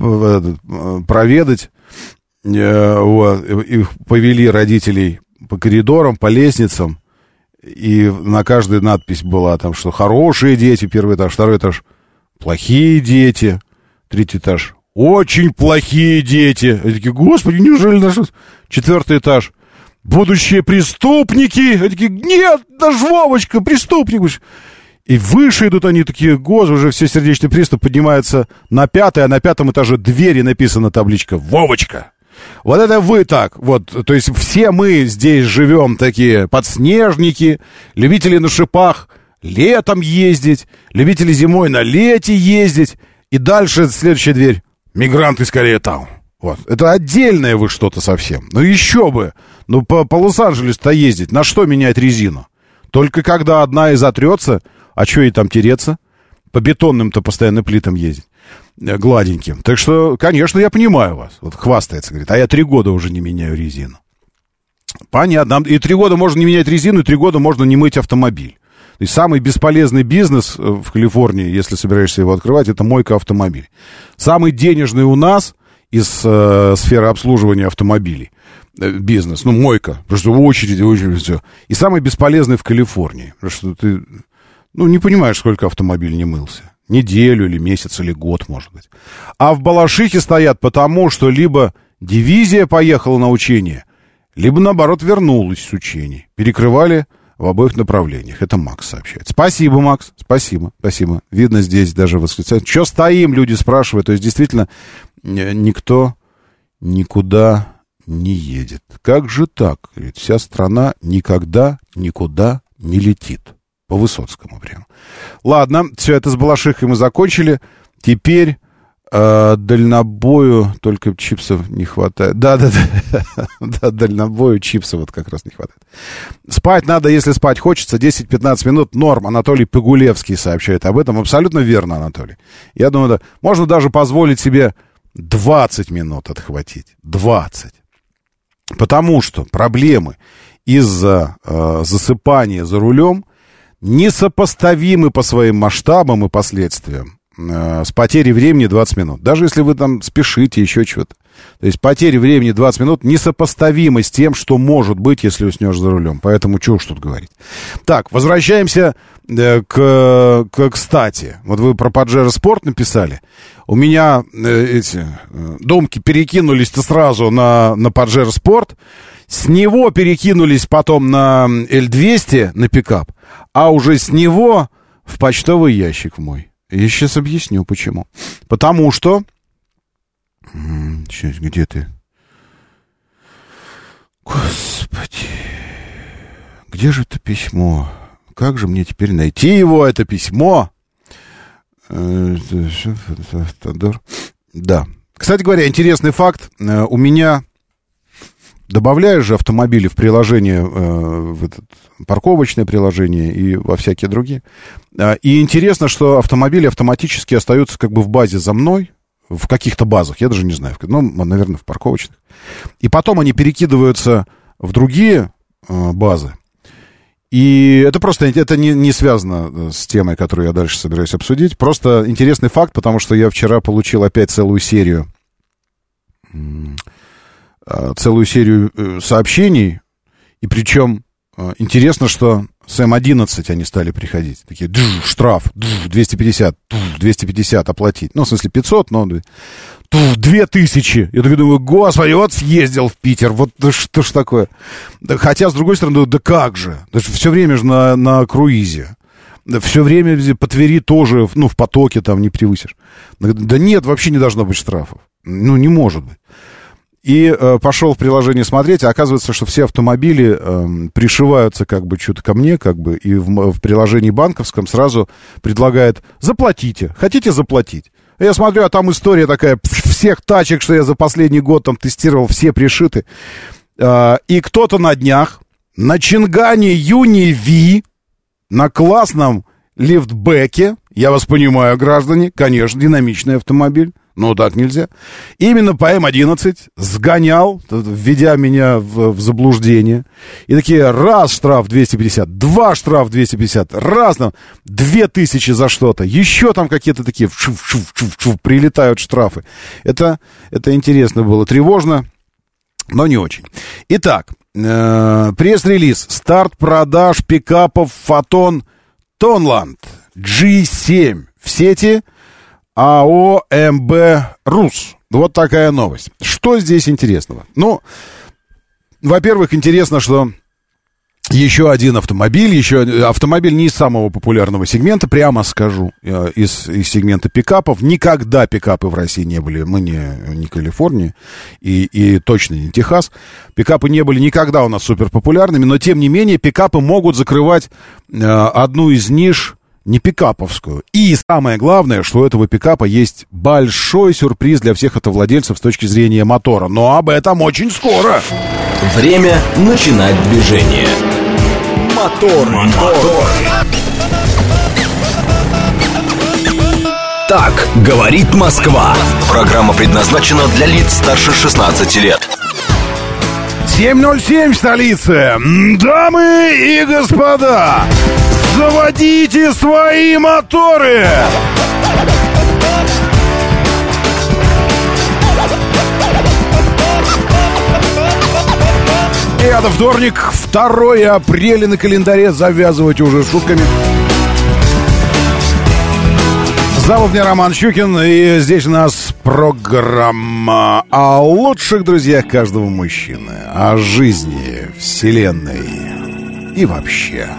э, проведать, э, вот, их повели родителей по коридорам, по лестницам, и на каждой надпись была там, что хорошие дети, первый этаж, второй этаж, плохие дети, третий этаж, очень плохие дети. Они такие, господи, неужели наши... Четвертый этаж, будущие преступники. Они такие, нет, даже Вовочка, преступник. И выше идут они такие, господи, уже все сердечный приступ поднимается на пятый, а на пятом этаже двери написана табличка «Вовочка». Вот это вы так, вот, то есть все мы здесь живем такие подснежники, любители на шипах летом ездить, любители зимой на лете ездить, и дальше следующая дверь, мигранты из Кореятаун. Вот, это отдельное вы что-то совсем, ну еще бы, ну по, по Лос-Анджелесу-то ездить, на что менять резину? Только когда одна и затрется, а что ей там тереться? По бетонным-то постоянно плитам ездить. Гладеньким. Так что, конечно, я понимаю вас. Вот хвастается, говорит, а я три года уже не меняю резину. Понятно. И три года можно не менять резину, и три года можно не мыть автомобиль. То есть самый бесполезный бизнес в Калифорнии, если собираешься его открывать, это мойка автомобилей. Самый денежный у нас из э, сферы обслуживания автомобилей э, бизнес, ну, мойка, потому что в очереди, в очереди все. И самый бесполезный в Калифорнии, потому что ты, ну, не понимаешь, сколько автомобиль не мылся. Неделю или месяц, или год, может быть. А в Балашихе стоят потому, что либо дивизия поехала на учение, либо, наоборот, вернулась с учений. Перекрывали в обоих направлениях. Это Макс сообщает. Спасибо, Макс. Спасибо, спасибо. Видно здесь даже восклицать. Че стоим, люди спрашивают. То есть, действительно, никто никуда не едет. Как же так? Ведь вся страна никогда никуда не летит. По Высоцкому прям. Ладно, все это с Балашихой мы закончили. Теперь э, дальнобою только чипсов не хватает. Да-да-да, да, дальнобою чипсов вот как раз не хватает. Спать надо, если спать хочется, десять-пятнадцать минут норм. Анатолий Погулевский сообщает об этом. Абсолютно верно, Анатолий. Я думаю, да, можно даже позволить себе двадцать минут отхватить. двадцать. Потому что проблемы из-за э, засыпания за рулем несопоставимы по своим масштабам и последствиям э, с потерей времени двадцать минут. Даже если вы там спешите, еще чего-то. То есть потери времени двадцать минут несопоставимы с тем, что может быть, если уснешь за рулем. Поэтому чего уж тут говорить. Так, возвращаемся э, к, к кстати. Вот вы про Паджеро Спорт написали. У меня э, эти э, домки перекинулись-то сразу на, на Паджеро Спорт. С него перекинулись потом на эль двести, на пикап. А уже с него в почтовый ящик мой. Я сейчас объясню, почему. Потому что... Сейчас, где ты? Господи. Где же это письмо? Как же мне теперь найти его, это письмо? Да. Кстати говоря, интересный факт. У меня... Добавляешь же автомобили в приложение, в этот, парковочное приложение и во всякие другие. И интересно, что автомобили автоматически остаются как бы в базе за мной, в каких-то базах, я даже не знаю, ну, наверное, в парковочных. И потом они перекидываются в другие базы. И это просто это не, не связано с темой, которую я дальше собираюсь обсудить. Просто интересный факт, потому что я вчера получил опять целую серию... целую серию сообщений, и причем интересно, что с эм одиннадцать они стали приходить. Такие, штраф, двести пятьдесят, двести пятьдесят оплатить. Ну, в смысле, пятьсот, но две тысячи. Я думаю, господи, вот съездил в Питер, вот да что ж такое. Хотя, с другой стороны, да как же, даже все время же на, на круизе. Все время по Твери тоже, ну, в потоке там не превысишь. Да нет, вообще не должно быть штрафов. Ну, не может быть. И э, пошел в приложение смотреть, а оказывается, что все автомобили э, пришиваются как бы что-то ко мне, как бы, и в, в приложении банковском сразу предлагает «заплатите». Хотите заплатить? Я смотрю, а там история такая, всех тачек, что я за последний год там тестировал, все пришиты. Э, и кто-то на днях на Чингане Юни Ви, на классном лифтбеке, я вас понимаю, граждане, конечно, динамичный автомобиль, но так нельзя. Именно по эм одиннадцать сгонял, введя меня в, в заблуждение. И такие, раз штраф двести пятьдесят, два штраф двести пятьдесят, раз там две тысячи за что-то. Еще там какие-то такие шуф, шуф, шуф, шуф, прилетают штрафы. Это, это интересно было, тревожно, но не очень. Итак, э, пресс-релиз. Старт продаж пикапов Фотон Тонланд джи семь в сети АО эм бэ Рус. Вот такая новость. Что здесь интересного? Ну, во-первых, интересно, что еще один автомобиль, еще автомобиль не из самого популярного сегмента, прямо скажу, из, из сегмента пикапов. Никогда пикапы в России не были, мы не, не Калифорния и, и точно не Техас. Пикапы не были никогда у нас суперпопулярными, но тем не менее пикапы могут закрывать э, одну из ниш, не пикаповскую. И самое главное, что у этого пикапа есть большой сюрприз для всех автовладельцев с точки зрения мотора. Но об этом очень скоро. Время начинать движение. Мотор, мотор. Так говорит Москва. Программа предназначена для лиц старше шестнадцати лет. семь ноль семь в столице. Дамы и господа, заводите свои моторы! И это вторник, второе апреля на календаре. Завязывайте уже с шутками. Зовут меня Роман Щукин, и здесь у нас программа о лучших друзьях каждого мужчины, о жизни, вселенной и вообще.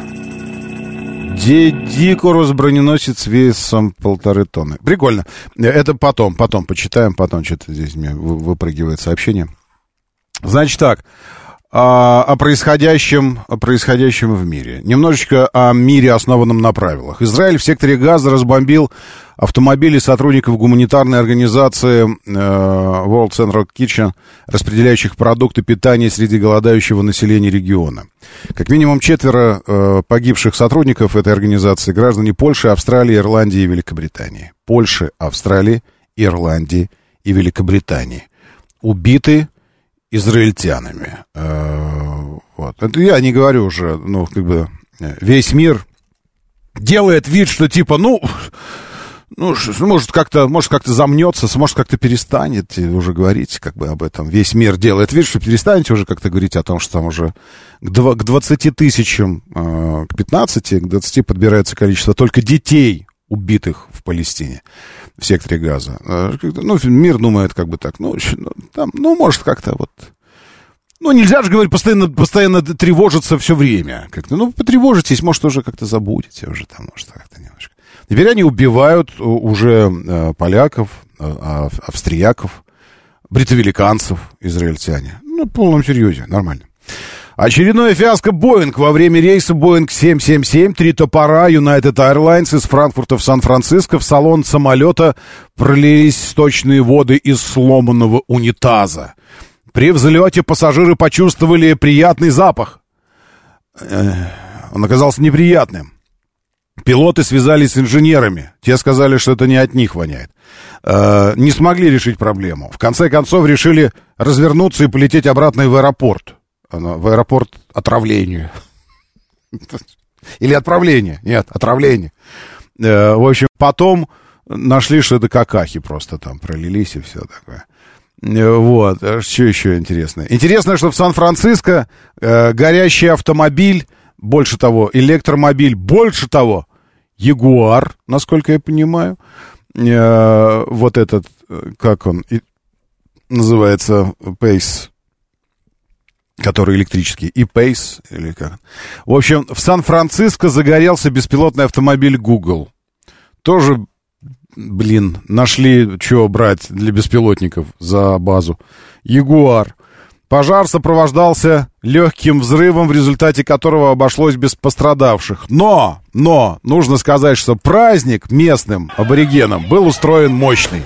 Дедикурус броненосец весом полторы тонны. Прикольно. Это потом, потом почитаем, потом что-то здесь мне выпрыгивает сообщение. Значит так, о, о происходящем, о происходящем в мире. Немножечко о мире, основанном на правилах. Израиль в секторе Газа разбомбил автомобили сотрудников гуманитарной организации э, World Central Kitchen, распределяющих продукты питания среди голодающего населения региона. Как минимум четверо э, погибших сотрудников этой организации — граждане Польши, Австралии, Ирландии и Великобритании. Польши, Австралии, Ирландии и Великобритании. Убиты израильтянами. Э, вот. Это я не говорю уже, ну, как бы весь мир делает вид, что типа, ну... Ну, может, как-то, может, как-то замнется, может, как-то перестанет уже говорить как бы об этом. Весь мир делает вид, что перестанете уже как-то говорить о том, что там уже к двадцати тысячам, к пятнадцати, к двадцати подбирается количество только детей, убитых в Палестине, в секторе Газа. Ну, мир думает как бы так, ну, там, ну, может, как-то вот... Ну, нельзя же говорить, постоянно, постоянно тревожиться все время. Как-то, ну, потревожитесь, может, уже как-то забудете уже там, может, как-то немножко. Теперь они убивают уже э, поляков, э, австрияков, бритовеликанцев, израильтяне. Ну, в полном серьезе, нормально. Очередное фиаско Боинг. Во время рейса Боинг семь семь семь три топора United Airlines из Франкфурта в Сан-Франциско в салон самолета пролились сточные воды из сломанного унитаза. При взлете пассажиры почувствовали приятный запах. Э, он оказался неприятным. Пилоты связались с инженерами. Те сказали, что это не от них воняет. Э, не смогли решить проблему. В конце концов решили развернуться и полететь обратно в аэропорт. В аэропорт отравлению. Или отправление. Нет, отравление. Э, в общем, потом нашли, что это какахи просто там пролились и все такое. Вот. Что еще интересно? Интересно, что в Сан-Франциско э, горящий автомобиль, больше того, электромобиль, больше того, Ягуар, насколько я понимаю, э, вот этот, как он и, называется, Pace, который электрический, и Pace, или как. В общем, в Сан-Франциско загорелся беспилотный автомобиль Google. Тоже, блин, нашли, что брать для беспилотников за базу. Ягуар. Пожар сопровождался легким взрывом, в результате которого обошлось без пострадавших. Но, но, нужно сказать, что праздник местным аборигенам был устроен мощный.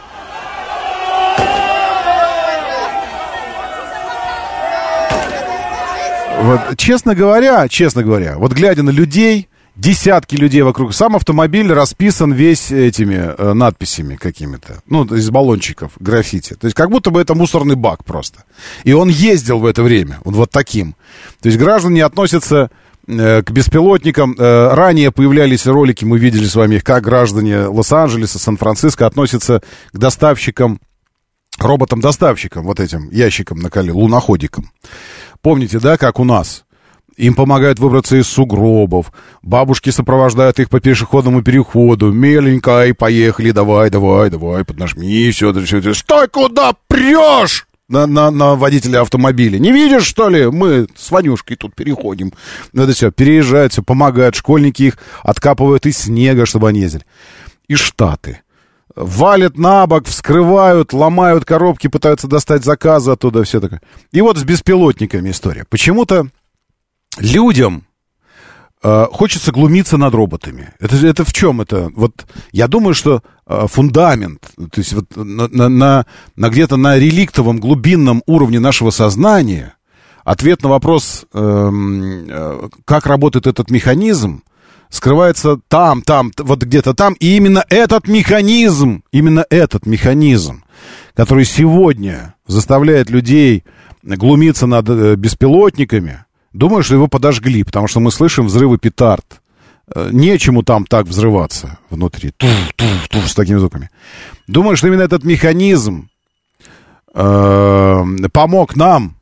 Вот, честно говоря, честно говоря, вот глядя на людей, десятки людей вокруг, сам автомобиль расписан весь этими э, надписями какими-то, ну, из баллончиков, граффити. То есть как будто бы это мусорный бак просто. И он ездил в это время, он вот таким. То есть граждане относятся э, к беспилотникам. Э, ранее появлялись ролики, мы видели с вами, как граждане Лос-Анджелеса, Сан-Франциско относятся к доставщикам, роботам-доставщикам, вот этим ящикам на коле, луноходикам. Помните, да, как у нас? Им помогают выбраться из сугробов. Бабушки сопровождают их по пешеходному переходу. Меленько, и поехали, давай, давай, давай, поднажми, все, все, все. Стой, куда прешь? На, на, на водителя автомобиля. Не видишь, что ли? Мы с Ванюшкой тут переходим. Это все, переезжают, все, помогают. Школьники их откапывают из снега, чтобы они ездили. И Штаты. Валят на бок, вскрывают, ломают коробки, пытаются достать заказы оттуда, все такое. И вот с беспилотниками история. Почему-то людям э, хочется глумиться над роботами. Это, это в чем это? Вот я думаю, что э, фундамент, то есть вот на, на, на, на где-то на реликтовом глубинном уровне нашего сознания ответ на вопрос, э, э, как работает этот механизм, скрывается там, там, вот где-то там. И именно этот механизм, именно этот механизм, который сегодня заставляет людей глумиться над э, беспилотниками, думаю, что его подожгли, потому что мы слышим взрывы петард. Нечему там так взрываться внутри. Туф-туф-туф с такими звуками. Думаю, что именно этот механизм э, помог нам,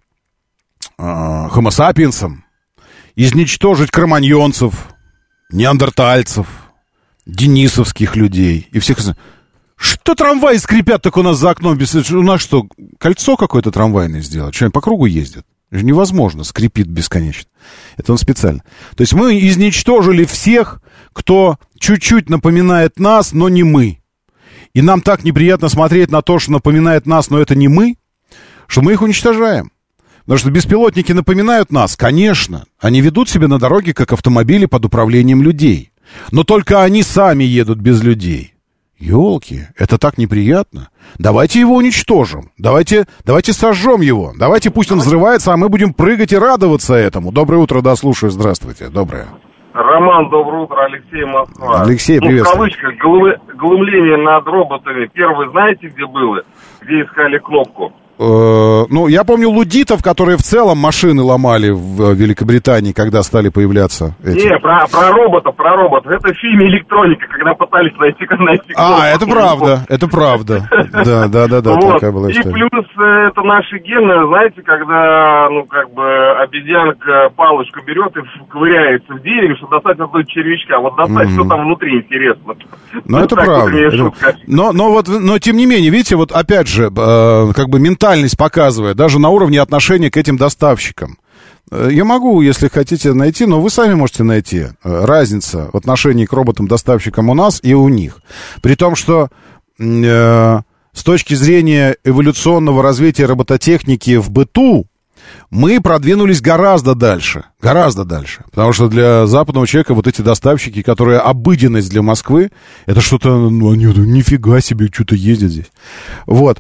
э, homo sapiens'ам, изничтожить кроманьонцев, неандертальцев, денисовских людей и всех. Что трамваи скрипят так у нас за окном? У нас что, кольцо какое-то трамвайное сделать? Что они по кругу ездят? Невозможно, скрипит бесконечно. Это он специально. То есть мы изничтожили всех, кто чуть-чуть напоминает нас, но не мы. И нам так неприятно смотреть на то, что напоминает нас, но это не мы, что мы их уничтожаем. Потому что беспилотники напоминают нас, конечно. Они ведут себя на дороге, как автомобили под управлением людей. Но только они сами едут без людей. Ёлки, это так неприятно. Давайте его уничтожим. Давайте, давайте сожжем его. Давайте пусть он взрывается, а мы будем прыгать и радоваться этому. Доброе утро, да, слушаю. Здравствуйте. Доброе. Роман, доброе утро, Алексей, Москва. Алексей, привет. Ну, в кавычках, глумы- глумление над роботами. Первый знаете, где было? Где искали кнопку? Э, ну, я помню лудитов, которые в целом машины ломали в Великобритании, когда стали появляться эти. Не, про, про роботов, про роботов. Это в фильме «Электроника», когда пытались найти, найти кнопку. А, это правда, это правда. Да, да, да, да, Вот. такая была И история. плюс э, это наши гены, знаете, когда, ну, как бы, обезьянка палочку берет и ковыряется в дереве, чтобы достать оттуда червячка. Вот достать, Мгм. что там внутри, интересно. Ну, это Так, правда. вот мне Это- шутка. Но, но вот, но тем не менее, видите, вот опять же, э, как бы ментальность показывает, даже на уровне отношения к этим доставщикам. Э, Я могу, если хотите, найти, но вы сами можете найти э, разница в отношении к роботам-доставщикам у нас и у них. При том, что э, с точки зрения эволюционного развития робототехники в быту, мы продвинулись гораздо дальше, гораздо дальше. Потому что для западного человека вот эти доставщики, которые обыденность для Москвы, это что-то, ну, они, нифига себе, что-то ездят здесь. Вот.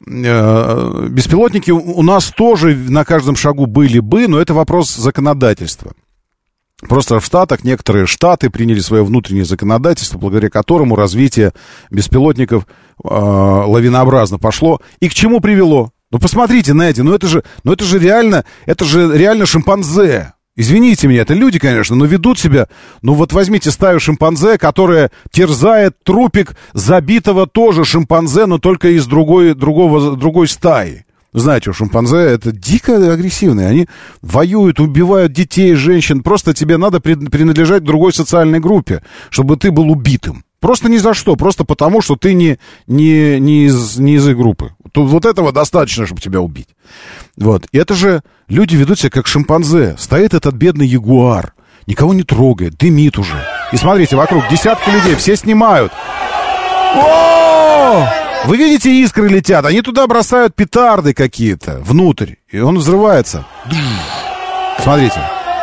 Э, Беспилотники у у нас тоже на каждом шагу были бы, но это вопрос законодательства. Просто в Штатах некоторые штаты приняли свое внутреннее законодательство, благодаря которому развитие беспилотников э, лавинообразно пошло. И к чему привело? Ну, посмотрите на эти, ну это же, ну это же реально, это же реально шимпанзе. Извините меня, это люди, конечно, но ведут себя... Ну вот возьмите стаю шимпанзе, которая терзает трупик забитого тоже шимпанзе, но только из другой, другого, другой стаи. Знаете, у шимпанзе это дико агрессивные. Они воюют, убивают детей, женщин. Просто тебе надо принадлежать другой социальной группе, чтобы ты был убитым. Просто ни за что, просто потому, что ты не, не, не, из, не из их группы. Тут вот этого достаточно, чтобы тебя убить. Вот. И это же люди ведут себя как шимпанзе. Стоит этот бедный ягуар, никого не трогает, дымит уже. И смотрите, вокруг десятки людей, все снимают. О! Вы видите, искры летят, они туда бросают петарды какие-то внутрь, и он взрывается. Смотрите.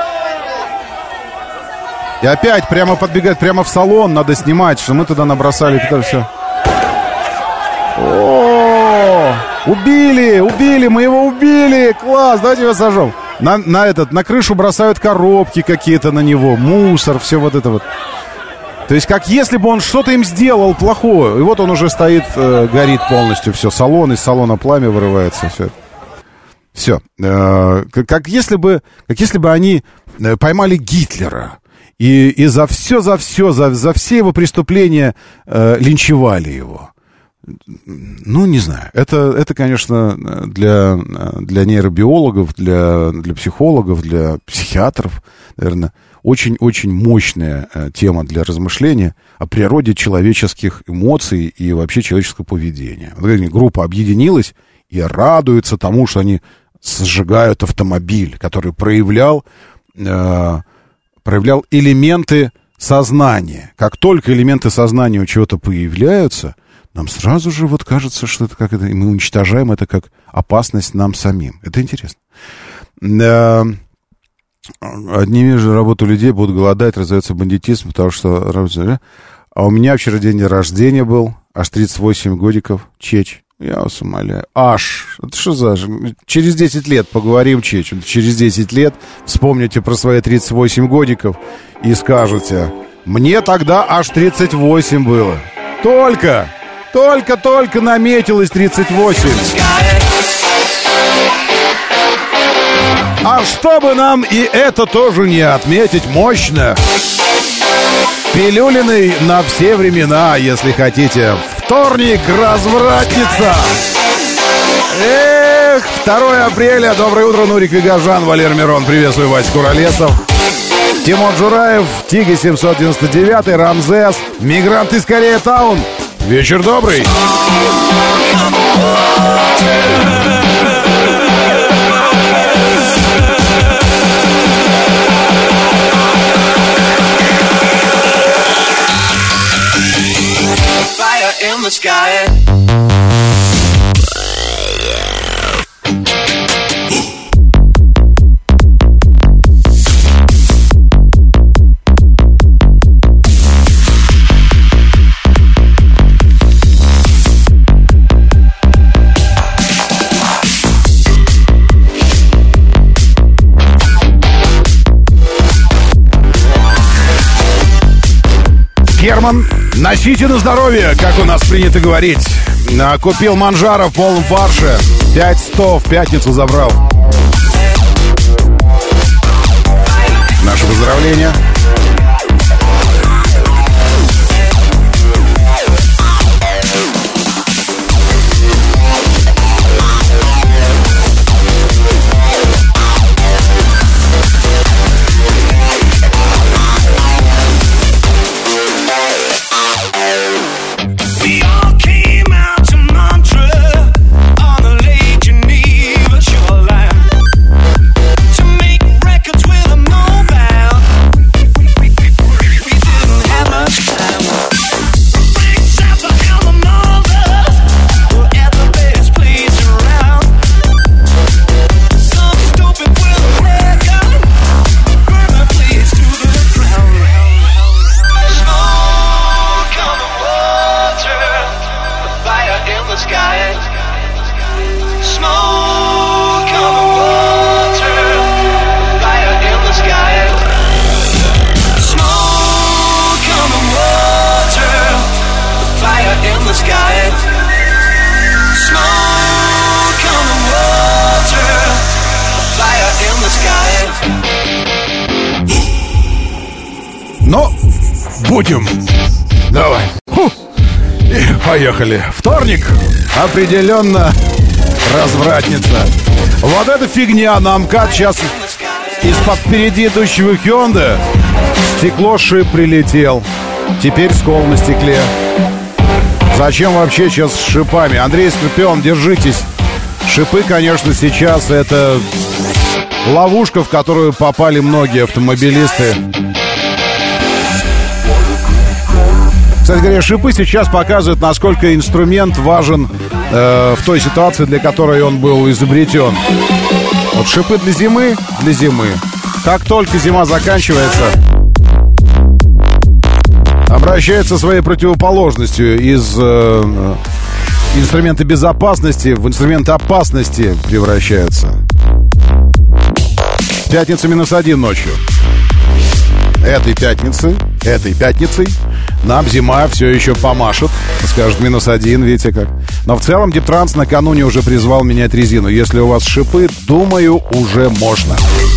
И опять прямо подбегает, прямо в салон надо снимать, что мы туда набросали петарды, все. О, убили, убили, мы его убили, класс, давайте его сожжем. На, на этот, на крышу бросают коробки какие-то на него, мусор, все вот это вот. То есть, как если бы он что-то им сделал плохое. И вот он уже стоит, э, горит полностью, все, салон, из салона пламя вырывается, все. Все. Э, как, как если бы, как если бы они э, поймали Гитлера. И, и за все, за все, за, за все его преступления э, линчевали его. Ну, не знаю. Это, это конечно, для, для нейробиологов, для, для психологов, для психиатров, наверное, очень-очень мощная э, тема для размышления о природе человеческих эмоций и вообще человеческого поведения. Вот, группа объединилась и радуется тому, что они сжигают автомобиль, который проявлял... Э, проявлял элементы сознания. Как только элементы сознания у чего-то появляются, нам сразу же вот кажется, что это как это, и мы уничтожаем это как опасность нам самим. Это интересно. Одними же работу людей будут голодать, развивается бандитизм, потому что... А у меня вчера день рождения был, аж тридцать восемь годиков, Чеч. Я вас умоляю. Аж. Это что за... Через десять лет поговорим, Чеч. Через десять лет вспомните про свои тридцать восемь годиков и скажете: мне тогда аж тридцать восемь было. Только, только-только наметилось тридцать восемь. А чтобы нам и это тоже не отметить мощно, Пилюлиной на все времена, если хотите. Вторник, развратница. Эх, второе апреля. Доброе утро, Нурик Вигажан, Валер Мирон. Приветствую, Вася Куролесов. Тимон Джураев, Тига семьсот девяносто девять, Рамзес, Мигрант из Корея Таун. Вечер добрый. In the sky. Герман, носите на здоровье, как у нас принято говорить. Купил Манжаро в полном фарше. пять сто в пятницу забрал. Наши поздравления. Ну, будем. Давай. Фу. И поехали. Вторник. Определенно развратница. Вот эта фигня на МКАД сейчас из-под впереди идущего Hyundai. Стекло шип прилетел. Теперь скол на стекле. Зачем вообще сейчас с шипами? Андрей Скорпион, держитесь. Шипы, конечно, сейчас это ловушка, в которую попали многие автомобилисты. Кстати говоря, шипы сейчас показывают, насколько инструмент важен э, в той ситуации, для которой он был изобретен. Вот шипы для зимы, для зимы. Как только зима заканчивается, обращается своей противоположностью из э, инструмента безопасности в инструмент опасности превращаются. Пятница минус один ночью. Этой пятницы, этой пятницей нам зима все еще помашет. Скажет минус один, видите как. Но в целом Диптранс накануне уже призвал менять резину. Если у вас шипы, думаю, уже можно.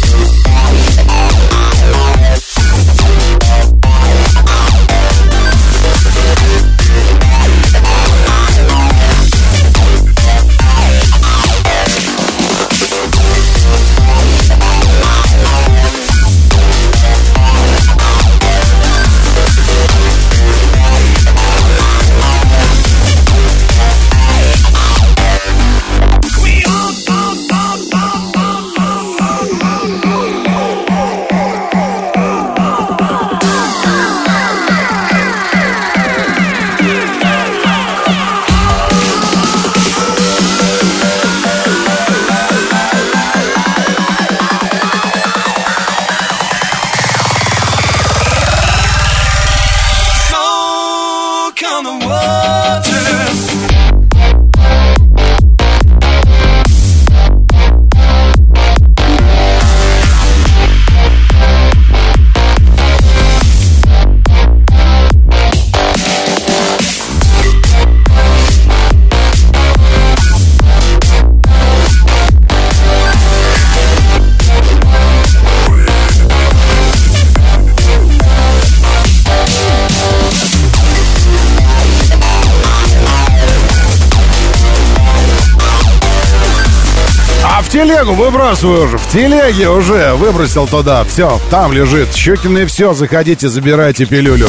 В телегу выбрасываю уже, в телеге уже выбросил туда. Все, там лежит. Щукины все, заходите, забирайте пилюлю.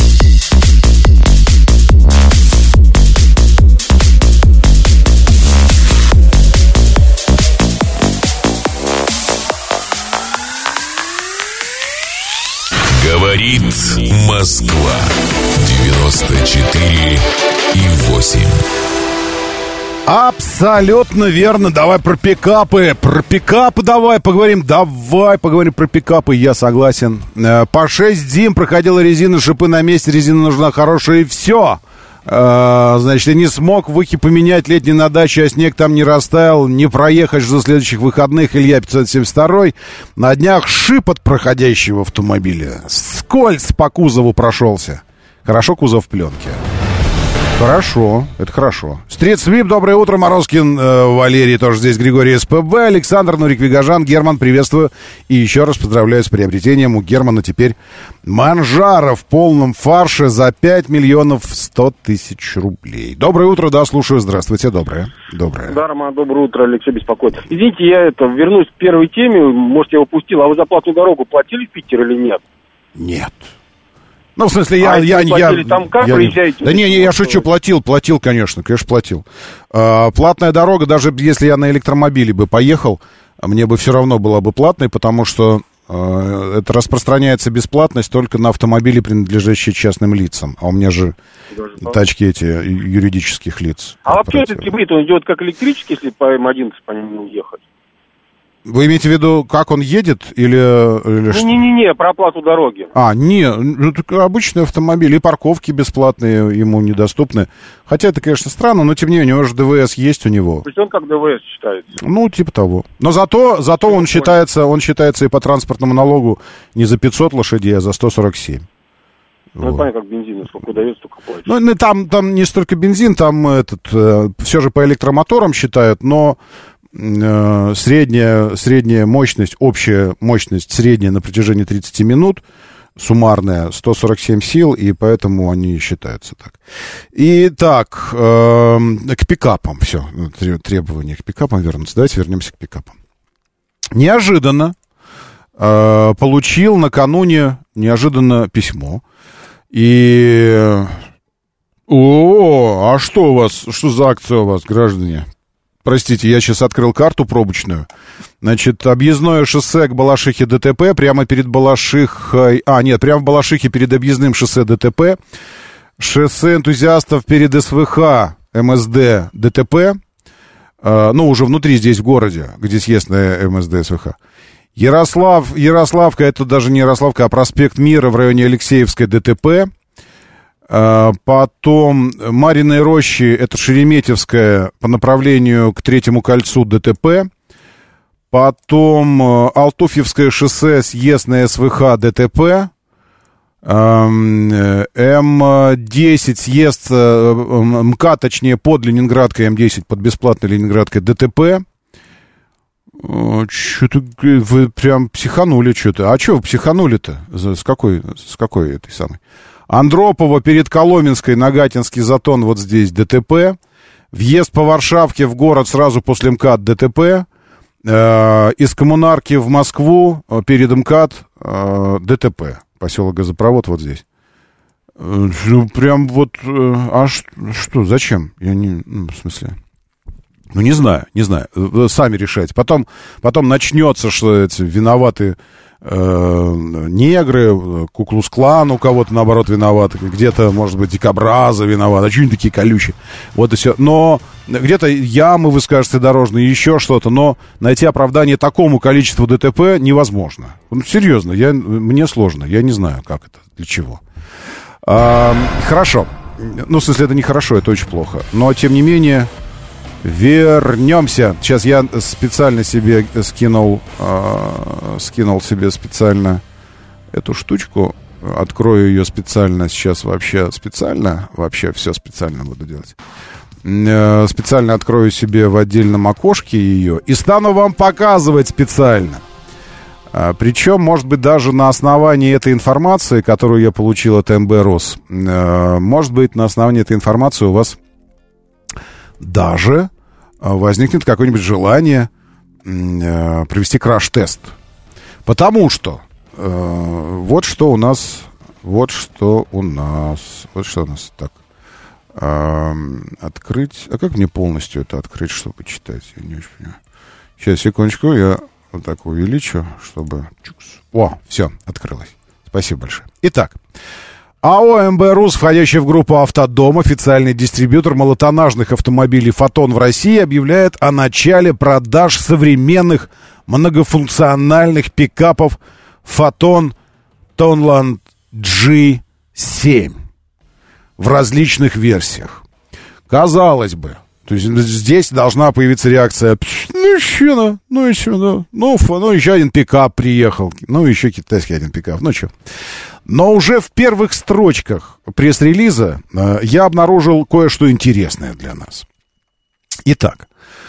Говорит Москва. девяносто четыре и восемь. Абсолютно верно. Давай про пикапы. Про пикапы давай поговорим. Давай поговорим про пикапы. Я согласен. По шесть зим проходила резина, шипы на месте. Резина нужна хорошая, и все. Значит, я не смог выхи поменять летний на даче, а снег там не растаял. Не проехать до следующих выходных. Илья пятьсот семьдесят два. На днях шип от проходящего автомобиля. Скользь по кузову прошелся. Хорошо, кузов в пленке. Хорошо, это хорошо. Стрит Свип, доброе утро, Морозкин, э, Валерий тоже здесь, Григорий СПБ, Александр, Нурик Вигажан, Герман, приветствую. И еще раз поздравляю с приобретением у Германа теперь Манжаро в полном фарше за пять миллионов сто тысяч рублей. Доброе утро, да, слушаю, здравствуйте, доброе. Доброе. Да, Роман, доброе утро, Алексей беспокоит. Извините, я это вернусь к первой теме, может, я упустил, а вы за платную дорогу платили в Питер или нет? Нет. Ну, в смысле, я... А я, если я, платили, там как я, проезжаете? Да не, не, я шучу, платил, платил, конечно, конечно, платил. А, платная дорога, даже если я на электромобиле бы поехал, мне бы все равно была бы платной, потому что а, это распространяется бесплатность только на автомобили, принадлежащие частным лицам. А у меня же тачки эти юридических лиц. А вообще этот гибрид, он идет как электрический, если по эм одиннадцать по нему ехать? Вы имеете в виду, как он едет, или... или что? Не-не-не, про оплату дороги. А, не, ну, это обычный автомобиль, и парковки бесплатные ему недоступны. Хотя это, конечно, странно, но тем не менее, у него же ДВС есть у него. То есть он как ДВС считается? Ну, типа того. Но зато, зато он считается, он считается и по транспортному налогу не за пятьсот лошадей, а за сто сорок семь. Ну, вот. Понятно, как бензин, сколько дает, столько платит. Ну, там, там не столько бензин, там этот, э, все же по электромоторам считают, но... Средняя, средняя мощность, общая мощность средняя на протяжении тридцати минут, суммарная сто сорок семь сил, и поэтому они считаются так. Итак, э, к пикапам, все, требования к пикапам вернуться. Давайте вернемся к пикапам. Неожиданно э, получил накануне неожиданно письмо, и... О, а что у вас, что за акция у вас, граждане? Простите, я сейчас открыл карту пробочную. Значит, объездное шоссе к Балашихе ДТП, прямо перед Балашихой... А, нет, прямо в Балашихе перед объездным шоссе ДТП. Шоссе энтузиастов перед СВХ МСД ДТП. Э, ну, уже внутри, здесь в городе, где съезд на МСД СВХ. Ярослав, Ярославка, это даже не Ярославка, а проспект Мира в районе Алексеевской ДТП. Потом Мариной Рощи, это Шереметьевская, по направлению к Третьему кольцу ДТП. Потом Алтуфьевское шоссе, съезд на СВХ ДТП. Эм десять, съезд МКАД, точнее под Ленинградкой, Эм десять под бесплатной Ленинградкой ДТП. Что-то вы прям психанули что-то. А что вы психанули-то? С какой, с какой этой самой? Андропово перед Коломенской, Нагатинский затон, вот здесь ДТП. Въезд по Варшавке в город сразу после МКАД ДТП. Э, из Коммунарки в Москву перед МКАД э, ДТП. Поселок Газопровод вот здесь. Э, ну, прям вот... Э, а ш, что, зачем? Я не... Ну, в смысле... Ну, не знаю, не знаю. Сами решайте. Потом, потом начнется, что эти виноваты... негры, Ку-клукс-клан у кого-то, наоборот, виноваты, где-то, может быть, дикобразы виноваты, а что они такие колючие, вот и все, но где-то ямы, вы скажете, дорожные, еще что-то, но найти оправдание такому количеству ДТП невозможно, ну, серьезно, я, мне сложно, я не знаю, как это, для чего. А, хорошо, ну, в смысле, это не хорошо, это очень плохо, но, тем не менее... Вернемся. Сейчас я специально себе скинул, э, скинул себе специально эту штучку. Открою ее специально сейчас вообще специально. Вообще все специально буду делать. Э, специально открою себе в отдельном окошке ее и стану вам показывать специально. Э, причем, может быть, даже на основании этой информации, которую я получил от эм бэ РОС, э, может быть, на основании этой информации у вас даже возникнет какое-нибудь желание э, провести краш-тест. Потому что э, вот что у нас, вот что у нас, вот что у нас так. Э, открыть, а как мне полностью это открыть, чтобы читать? Я не очень понимаю. Сейчас, секундочку, я вот так увеличу, чтобы... О, все, открылось. Спасибо большое. Итак. АО эм бэ РУС, входящий в группу «Автодом», официальный дистрибьютор малотоннажных автомобилей «Фотон» в России, объявляет о начале продаж современных многофункциональных пикапов «Фотон Тонланд джи семь» в различных версиях. Казалось бы, То есть здесь должна появиться реакция: ну еще, ну, ну еще, ну, ну, фу, ну еще один пикап приехал, ну еще китайский один пикап, ну что. Но уже в первых строчках пресс-релиза э, я обнаружил кое-что интересное для нас. Итак,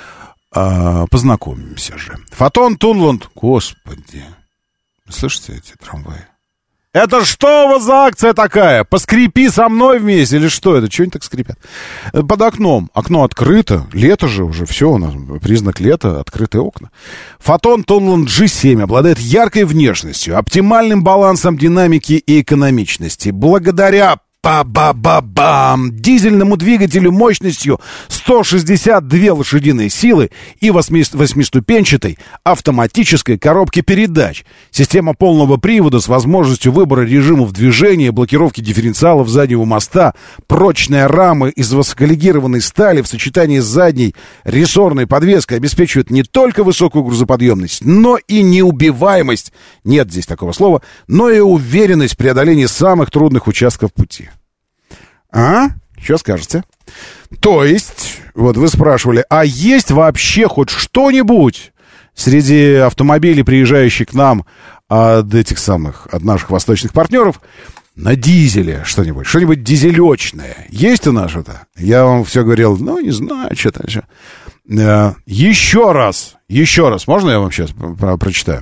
э, познакомимся же. Фотон Тунланд, господи, слышите эти трамваи? Это что у вас за акция такая? Поскрипи со мной вместе или что это? Чего они так скрипят? Под окном. Окно открыто. Лето же уже. Все у нас. Признак лета. Открытые окна. Фотон Тунланд джи семь обладает яркой внешностью, оптимальным балансом динамики и экономичности. Благодаря ба-ба-ба-бам! Дизельному двигателю мощностью сто шестьдесят две лошадиные силы и восьмиступенчатой автоматической коробки передач. Система полного привода с возможностью выбора режимов движения, блокировки дифференциалов заднего моста, прочные рамы из высоколегированной стали в сочетании с задней рессорной подвеской обеспечивают не только высокую грузоподъемность, но и неубиваемость, нет здесь такого слова, но и уверенность в преодолении самых трудных участков пути. А? Что скажете? То есть, вот вы спрашивали, а есть вообще хоть что-нибудь среди автомобилей, приезжающих к нам от этих самых, от наших восточных партнеров, на дизеле что-нибудь, что-нибудь дизелечное? Есть у нас это? Я вам все говорил, ну, не знаю, что-то еще. Еще раз, еще раз, можно я вам сейчас про- прочитаю?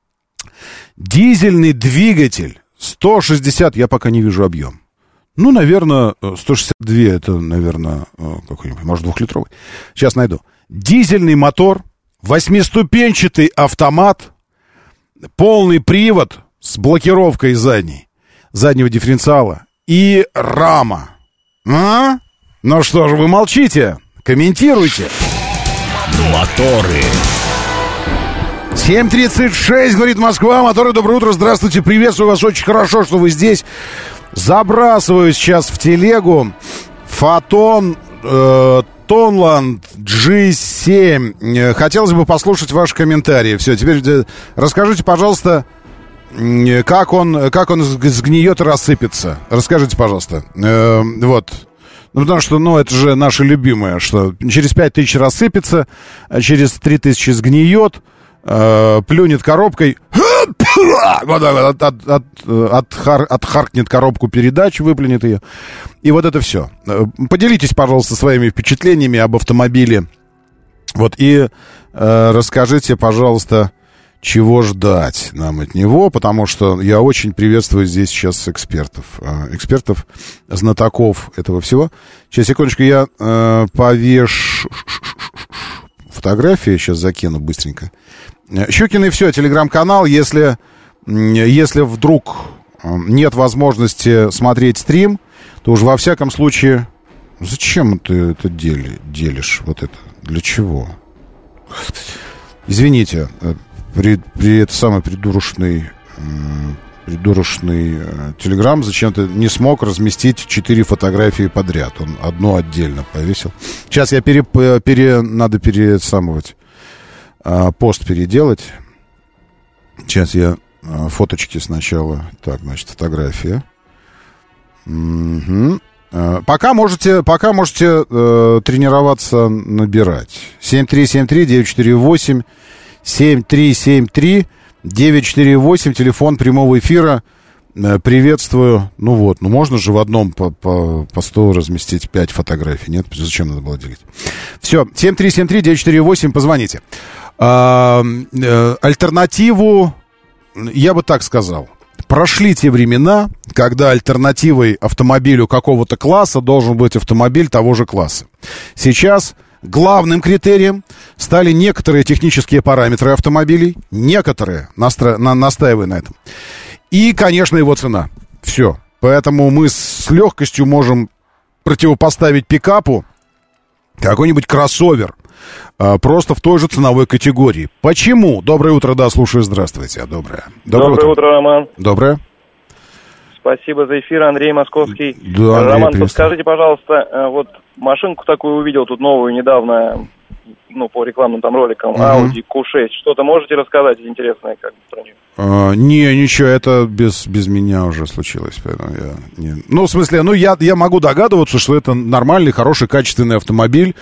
Дизельный двигатель сто шестьдесят, я пока не вижу объем. Ну, наверное, сто шестьдесят два, это, наверное, какой-нибудь, может, двухлитровый. Сейчас найду. Дизельный мотор, восьмиступенчатый автомат, полный привод с блокировкой задней, заднего дифференциала и рама. А? Ну что же вы молчите? Комментируйте. Моторы. семь тридцать шесть, говорит Москва. Моторы, доброе утро, здравствуйте, приветствую вас, очень хорошо, что вы здесь. Забрасываю сейчас в телегу Фотон э, Тунланд джи семь. Хотелось бы послушать ваши комментарии. Все, теперь расскажите, пожалуйста, как он, как он сгниет и рассыпется. Расскажите, пожалуйста. Э, вот. Ну, потому что, ну, это же наше любимое, что через пять тысяч рассыпется, а через три тысячи сгниет, э, плюнет коробкой, вот от, от, от, от, отхаркнет коробку передач, выплюнет ее. И вот это все. Поделитесь, пожалуйста, своими впечатлениями об автомобиле. Вот, и э, расскажите, пожалуйста, чего ждать нам от него, потому что я очень приветствую здесь сейчас экспертов. Экспертов, знатоков этого всего. Сейчас, секундочку, я э, повешу фотографии, сейчас закину быстренько. Щукин и все, телеграм-канал, если, если вдруг нет возможности смотреть стрим, то уж во всяком случае... Зачем ты это дели, делишь? Вот это? Для чего? Извините, при, при это самый придурочный, придурочный телеграм зачем-то не смог разместить четыре фотографии подряд. Он одну отдельно повесил. Сейчас я пере, пере, надо пересамывать. Пост переделать. Сейчас я фоточки сначала. Так, значит, фотография. Угу. Пока можете, пока можете э, тренироваться, набирать. семь три семь три девять четыре восемь семь три семь три девять четыре восемь, телефон прямого эфира. Э, приветствую. Ну вот, ну можно же в одном по, по, по столу разместить пять фотографий. Нет? Зачем надо было делить? Все, семь три семь три девять четыре восемь, позвоните. А, э, альтернативу, я бы так сказал, прошли те времена, когда альтернативой автомобилю какого-то класса должен быть автомобиль того же класса. Сейчас главным критерием стали некоторые технические параметры автомобилей, некоторые, настра... на... настаиваю на этом, и, конечно, его цена. Все. Поэтому мы с легкостью можем противопоставить пикапу какой-нибудь кроссовер, просто в той же ценовой категории. Почему? Доброе утро, да, слушаю, здравствуйте. Доброе. Доброе, Доброе утро. утро, Роман. Доброе. Спасибо за ээфир, Андрей Московский. Да, Андрей, Роман, подскажите, пожалуйста, вот машинку такую увидел тут новую недавно, ну, по рекламным там роликам, угу. Audi кью шесть. Что-то можете рассказать интересное как бы про нее? А, не, ничего, это без, без меня уже случилось. Поэтому я не... Ну, в смысле, ну, я, я могу догадываться, что это нормальный, хороший, качественный автомобиль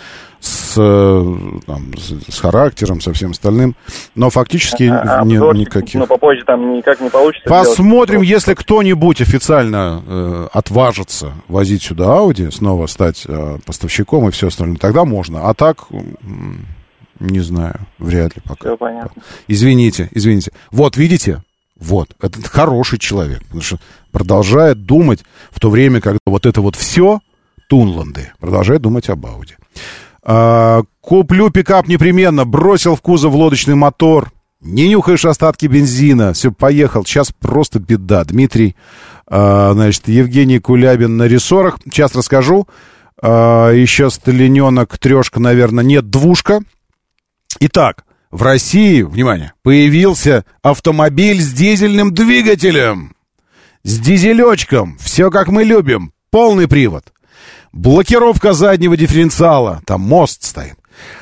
с, там, с, с характером, со всем остальным, но фактически а, не, обзор, никаких. Но попозже там никак не получится. Посмотрим, сделать. Если кто-нибудь официально э, отважится возить сюда Audi, снова стать э, поставщиком и все остальное, тогда можно. А так, э, не знаю, вряд ли пока. Все понятно. Извините, извините. Вот, видите? Вот, это хороший человек, потому что продолжает думать в то время, когда вот это вот все, Тунланды, продолжает думать об Ауди. А, куплю пикап непременно, бросил в кузов лодочный мотор, не нюхаешь остатки бензина, все, поехал, сейчас просто беда. Дмитрий, а, значит, Евгений Кулябин на рессорах, сейчас расскажу. А, еще сталиненок, трешка, наверное, нет, двушка. Итак, в России, внимание, появился автомобиль с дизельным двигателем. С дизелечком. Все как мы любим. Полный привод. Блокировка заднего дифференциала. Там мост стоит.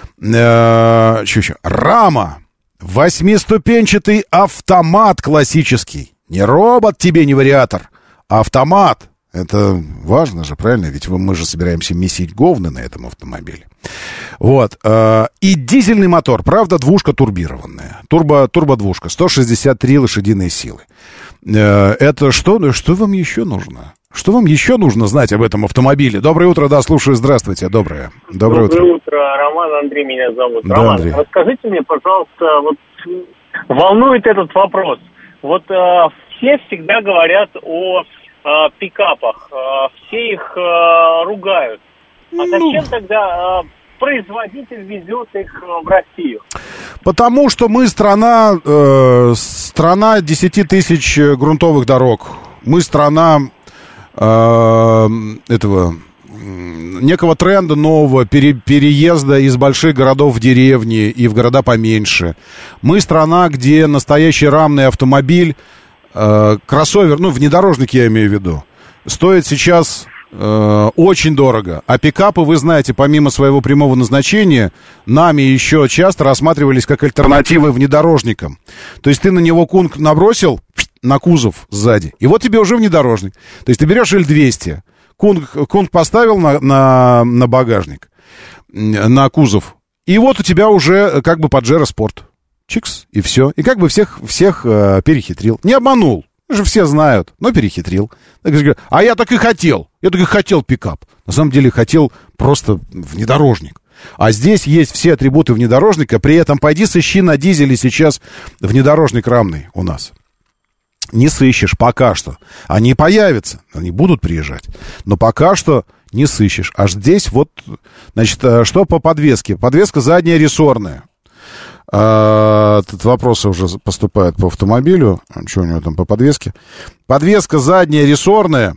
Э-э- что еще? Рама. Восьмиступенчатый автомат классический. Не робот тебе, не вариатор. А автомат. Это важно же, правильно? Ведь мы же собираемся месить говны на этом автомобиле. Вот. И дизельный мотор. Правда, двушка турбированная. Турбо, турбодвушка. сто шестьдесят три лошадиные силы. Это что? Что вам еще нужно? Что вам еще нужно знать об этом автомобиле? Доброе утро, да, слушаю. Здравствуйте. Доброе. Доброе, Доброе утро. утро. Роман, Андрей меня зовут. Да, Роман, Андрей. расскажите мне, пожалуйста, вот волнует этот вопрос. Вот э, все всегда говорят о Э, пикапах. Э, все их э, ругают. А зачем тогда э, производитель везет их э, в Россию? Потому что мы страна, э, страна десять тысяч грунтовых дорог. Мы страна э, этого некого тренда нового пере, переезда из больших городов в деревни и в города поменьше. Мы страна, где настоящий рамный автомобиль, э, кроссовер, ну, внедорожник я имею в виду, стоит сейчас э, очень дорого. А пикапы, вы знаете, помимо своего прямого назначения, нами еще часто рассматривались как альтернативы внедорожникам. То есть ты на него кунг набросил, на кузов сзади, и вот тебе уже внедорожник. То есть ты берешь эль двести, кунг, кунг поставил на, на, на багажник, на кузов, и вот у тебя уже как бы Паджеро Спорт. Чикс, и все. И как бы всех, всех э, перехитрил. Не обманул. Же все знают, но перехитрил. А я так и хотел. Я так и хотел пикап. На самом деле хотел просто внедорожник. А здесь есть все атрибуты внедорожника. При этом пойди сыщи на дизеле сейчас внедорожник рамный у нас. Не сыщешь пока что. Они появятся, они будут приезжать. Но пока что не сыщешь. А здесь вот, значит, что по подвеске? Подвеска задняя рессорная. А, тут вопросы уже поступают по автомобилю. Что у него там по подвеске? Подвеска задняя рессорная.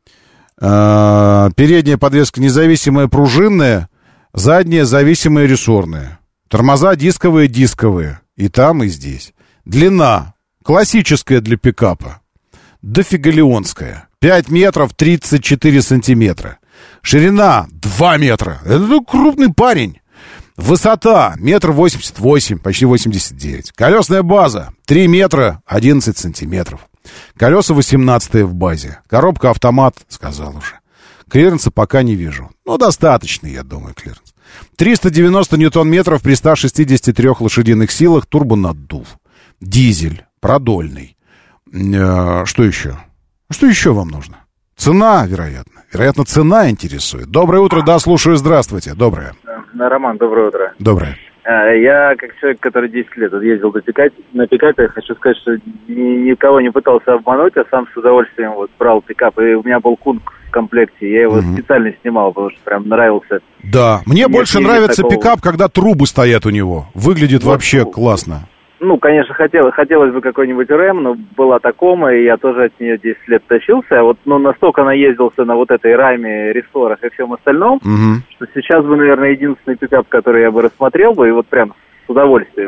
А, передняя подвеска независимая пружинная. Задняя зависимая рессорная. Тормоза дисковые, дисковые. И там, и здесь. Длина классическая для пикапа. Дофигалионская. пять метров тридцать четыре сантиметра. Ширина два метра. Это крупный парень. Высота метр восемьдесят восемь, почти восемьдесят девять. Колесная база три метра одиннадцать сантиметров. Колеса восемнадцатые в базе. Коробка автомат, сказал уже. Клиренса пока не вижу. Ну, достаточный, я думаю, клиренс. триста девяносто ньютон-метров при ста шестидесяти трёх лошадиных силах, турбонаддув. Дизель, продольный. Э, что еще? Что еще вам нужно? Цена, вероятно. Вероятно, цена интересует. Доброе утро, да, слушаю, здравствуйте. Доброе. Роман, доброе утро. Доброе. Я, как человек, который десять лет ездил на пикапе, на пикапе, хочу сказать, что никого не пытался обмануть, а сам с удовольствием вот брал пикап. И у меня был кунг в комплекте, я его угу. специально снимал, потому что прям нравился. Да, мне нет, больше нравится такого... пикап, когда трубы стоят у него. Выглядит вот, вообще ну, классно. Ну, конечно, хотелось, хотелось бы какой-нибудь рэм, но была Такома, и я тоже от нее десять лет тащился. А вот, ну, настолько наездился на вот этой раме, рессорах и всем остальном, угу. что сейчас бы, наверное, единственный пикап, который я бы рассмотрел бы, и вот прям с удовольствием.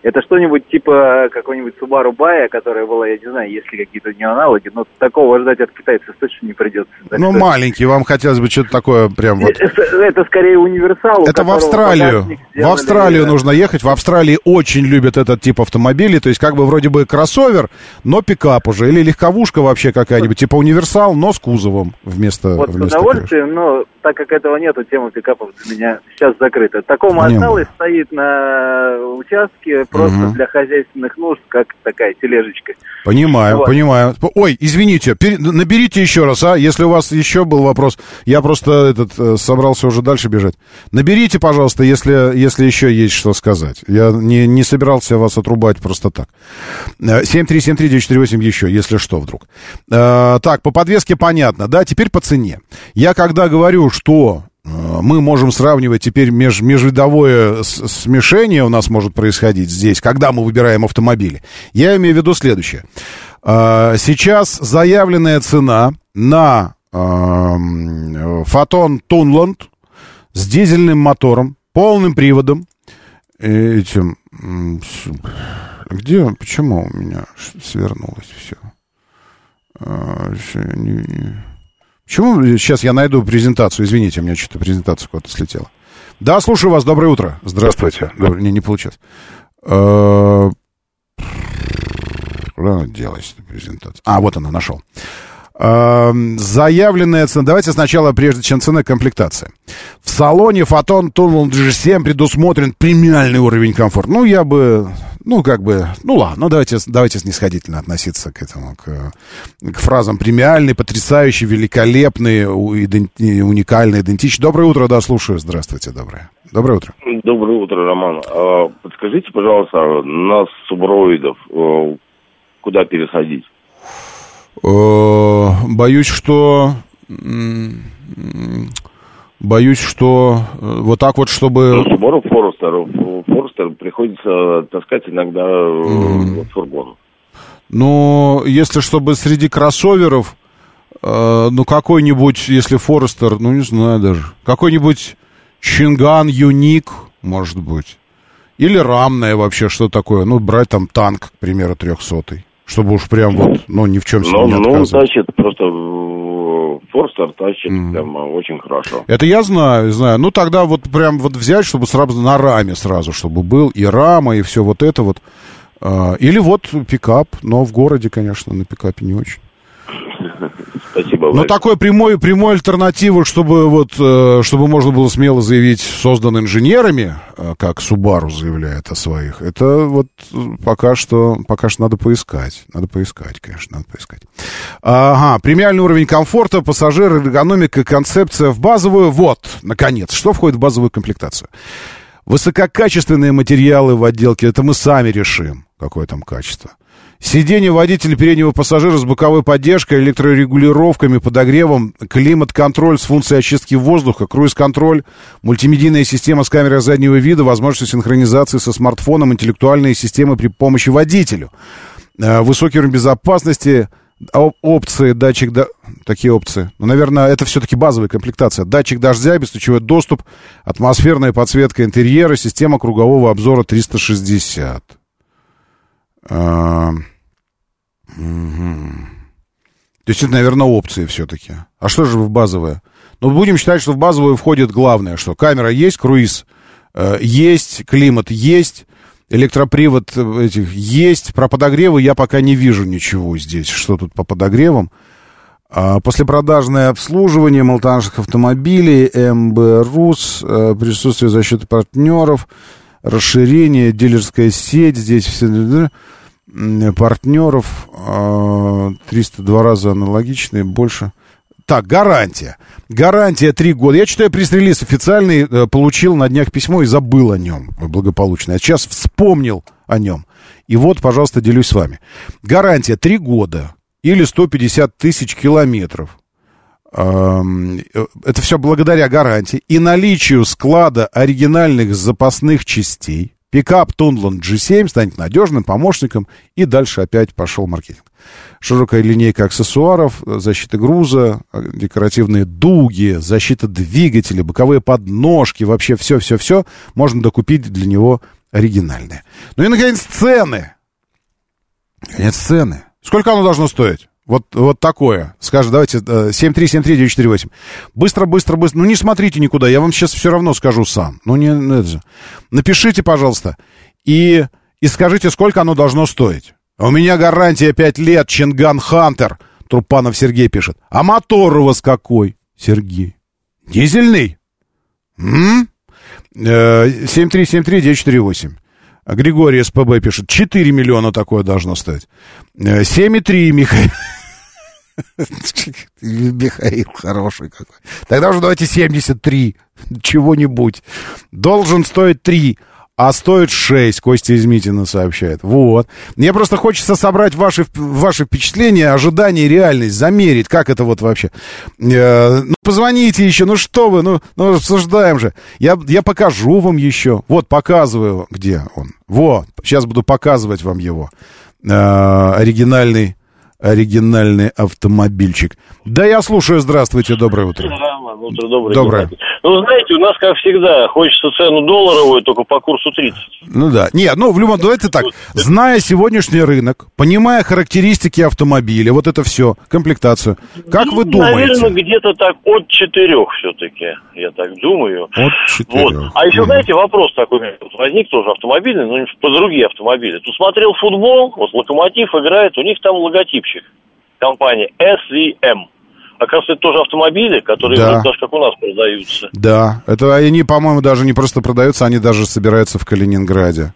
Это что-нибудь типа какой-нибудь Subaru Baya, которая была, я не знаю, есть ли какие-то у нее аналоги, но такого ждать от китайцев точно не придется. Так ну, что... маленький, вам хотелось бы что-то такое прям вот... Это, это скорее универсал. Это в Австралию. В Австралию нужно ехать. В Австралии очень любят этот тип автомобилей. То есть как бы вроде бы кроссовер, но пикап уже. Или легковушка вообще какая-нибудь, типа универсал, но с кузовом вместо... Вот вместо с удовольствием, но так как этого нету, тема пикапов для меня сейчас закрыта. Такому осталось, стоит на участке просто угу. для хозяйственных нужд, как такая тележечка. Понимаю, вот. понимаю. Ой, извините, пер... наберите еще раз, а, если у вас еще был вопрос. Я просто этот собрался уже дальше бежать. Наберите, пожалуйста, если, если еще есть что сказать. Я не, не собирался вас отрубать просто так. семь три семь три девять четыре восемь еще, если что вдруг. А, так, по подвеске понятно, да, теперь по цене. Я когда говорю, что мы можем сравнивать теперь меж, межвидовое смешение у нас может происходить здесь, когда мы выбираем автомобили. Я имею в виду следующее. Сейчас заявленная цена на Фотон Тунланд с дизельным мотором, полным приводом, этим... Где? Почему у меня свернулось все? Почему? Сейчас я найду презентацию. Извините, у меня что-то презентация куда-то слетела. Да, слушаю вас. Доброе утро. Здравствуйте. Доброе... Не, не получилось. Куда она делась, эта презентация? А, вот она, нашел. Заявленная цена. Давайте сначала, прежде чем цена, комплектация. В салоне Фотон Тунланд джи семь предусмотрен премиальный уровень комфорта. Ну, я бы... Ну, как бы... Ну, ладно, давайте, давайте снисходительно относиться к этому, к, к фразам премиальный, потрясающий, великолепный, уникальный, идентичный. Доброе утро, да, слушаю. Здравствуйте, доброе. Доброе утро. Доброе утро, Роман. А, подскажите, пожалуйста, на суброидов куда пересадить? Боюсь, что... Боюсь, что вот так вот, чтобы... Ну, Subaru Forester. Forester приходится таскать иногда mm. фургон. Ну, если чтобы среди кроссоверов, э, ну, какой-нибудь, если Forester, ну, не знаю даже, какой-нибудь Чинган, Юник, может быть. Или рамное вообще, что такое. Ну, брать там танк, к примеру, трехсотый. Чтобы уж прям вот, ну, ни в чем себе ну, не отказывать. Ну, тащит просто... Форстер тащит mm. прям очень хорошо. Это я знаю, знаю. Ну, тогда вот прям вот взять, чтобы сразу на раме сразу, чтобы был и рама, и все вот это вот. Или вот пикап, но в городе, конечно, на пикапе не очень. Спасибо. Но такой прямой, прямой альтернативы, чтобы вот, чтобы можно было смело заявить, создан инженерами, как Subaru заявляет о своих, это вот пока что, пока что надо поискать. Надо поискать, конечно, надо поискать. Ага, премиальный уровень комфорта, пассажир, эргономика, концепция в базовую. Вот, наконец, что входит в базовую комплектацию? Высококачественные материалы в отделке, это мы сами решим, какое там качество. Сиденье водителя переднего пассажира с боковой поддержкой, электрорегулировками, подогревом, климат-контроль с функцией очистки воздуха, круиз-контроль, мультимедийная система с камерой заднего вида, возможность синхронизации со смартфоном, интеллектуальные системы при помощи водителю, высокий уровень безопасности, опции, датчик... Да... Такие опции. Ну, наверное, это все-таки базовая комплектация. Датчик дождя, бесключевой доступ, атмосферная подсветка интерьера, система кругового обзора триста шестьдесят. А... Угу. То есть это, наверное, опции все-таки. А что же в базовое? Ну, будем считать, что в базовую входит главное, что камера есть, круиз э, есть, климат есть, электропривод этих есть. Про подогревы я пока не вижу ничего здесь. Что тут по подогревам? А, послепродажное обслуживание молотонашных автомобилей, МБРУС, э, присутствие защиты партнеров, расширение, дилерская сеть, здесь все партнеров, триста два раза аналогичные, больше. Так, гарантия. Гарантия три года. Я читаю пресс-релиз официальный, получил на днях письмо и забыл о нем благополучно. А сейчас вспомнил о нем. И вот, пожалуйста, делюсь с вами. Гарантия три года или сто пятьдесят тысяч километров. Это все благодаря гарантии и наличию склада оригинальных запасных частей. Пикап Тунланд джи семь станет надежным помощником, и дальше опять пошел маркетинг. Широкая линейка аксессуаров, защита груза, декоративные дуги, защита двигателя, боковые подножки, вообще все-все-все можно докупить для него оригинальные. Ну и, наконец, цены. Наконец, цены. Сколько оно должно стоить? Вот, вот такое. Скажет, давайте, семь три семь три девять четыре восемь. Быстро, быстро, быстро. Ну, не смотрите никуда, я вам сейчас все равно скажу сам. Ну, не, ну, это же. Напишите, пожалуйста, и, и скажите, сколько оно должно стоить. У меня гарантия пять лет, Чинган Хантер. Трупанов Сергей пишет. А мотор у вас какой, Сергей? Дизельный? М? семь три семь три девять четыре восемь. Григорий СПБ пишет, четыре миллиона такое должно стоить. семь и три, Михаил. Михаил хороший какой. Тогда уже давайте семьдесят три. Чего-нибудь. Должен стоить три, а стоит шесть, Костя из Митина сообщает. Вот. Мне просто хочется собрать ваши, ваши впечатления, ожидания и реальность, замерить, как это вот вообще. Э, ну, позвоните еще, ну что вы, ну, ну обсуждаем же. Я, я покажу вам еще. Вот, показываю, где он. Вот, сейчас буду показывать вам его. Э, оригинальный, оригинальный автомобильчик. Да, я слушаю, здравствуйте, доброе утро. Утро доброе. Доброе. Ну, знаете, у нас, как всегда, хочется цену долларовую, только по курсу тридцать. Ну да. Нет, ну, в любом, давайте так. Зная сегодняшний рынок, понимая характеристики автомобиля, вот это все, комплектацию, как ну, вы думаете? Наверное, где-то так от четырех все-таки, я так думаю. От четырех. Вот. А еще, угу. знаете, вопрос такой возник тоже автомобильный, но по другие автомобили. Тут смотрел футбол, вот Локомотив играет, у них там логотипчик компании эс ви эм. Оказывается, это тоже автомобили, которые да. даже как у нас продаются. Да, это они, по-моему, даже не просто продаются, они даже собираются в Калининграде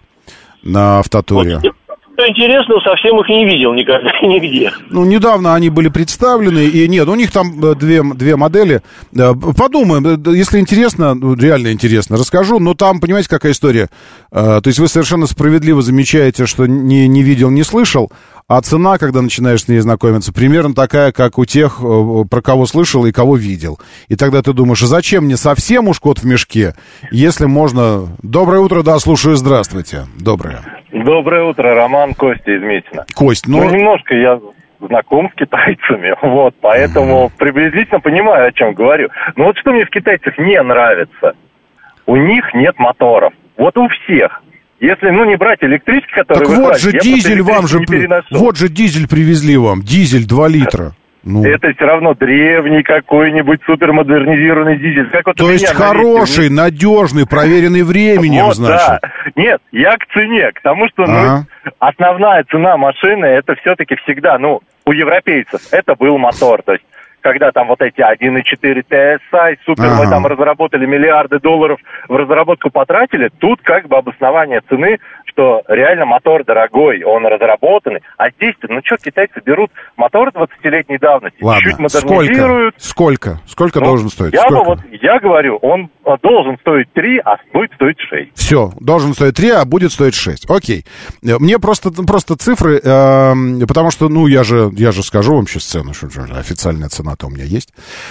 на автотуре. Вот, что интересно, совсем их не видел никогда, нигде. Ну, недавно они были представлены, и нет, у них там две, две модели. Подумаем, если интересно, реально интересно, расскажу, но там, понимаете, какая история? То есть вы совершенно справедливо замечаете, что не, не видел, не слышал, а цена, когда начинаешь с ней знакомиться, примерно такая, как у тех, про кого слышал и кого видел. И тогда ты думаешь, а зачем мне совсем уж кот в мешке, если можно... Доброе утро, да, слушаю, здравствуйте. Доброе. Доброе утро, Роман, Костя из Митина. Кость, ну... Ну, немножко я знаком с китайцами, вот, поэтому mm-hmm. приблизительно понимаю, о чем говорю. Но вот что мне в китайцах не нравится, у них нет моторов. Вот у всех. Если, ну, не брать электрички, которые... Так вот же дизель вам же... Вот же дизель привезли вам. Дизель два литра. Ну. Это все равно древний какой-нибудь супермодернизированный дизель. Как вот То есть хороший, на надежный, проверенный временем, вот, значит. Да. Нет, я к цене, к тому, что ну, основная цена машины, это все-таки всегда, ну, у европейцев, это был мотор. То есть, когда там вот эти один и четыре ти эс ай, супер, ага. мы там разработали миллиарды долларов в разработку потратили, тут как бы обоснование цены, что реально мотор дорогой, он разработанный, а здесь-то, ну что, китайцы берут мотор двадцатилетней давности, Ладно. чуть модернизируют. Сколько? Сколько? Сколько ну, должен стоить? Я, Сколько? бы вот, я говорю, он должен стоить три, а будет стоить шесть. Все, должен стоить три, а будет стоить шесть. Окей. Мне просто, просто цифры, э, потому что, ну, я же, я же скажу вам сейчас цену, что же, официальная цена-то у меня есть.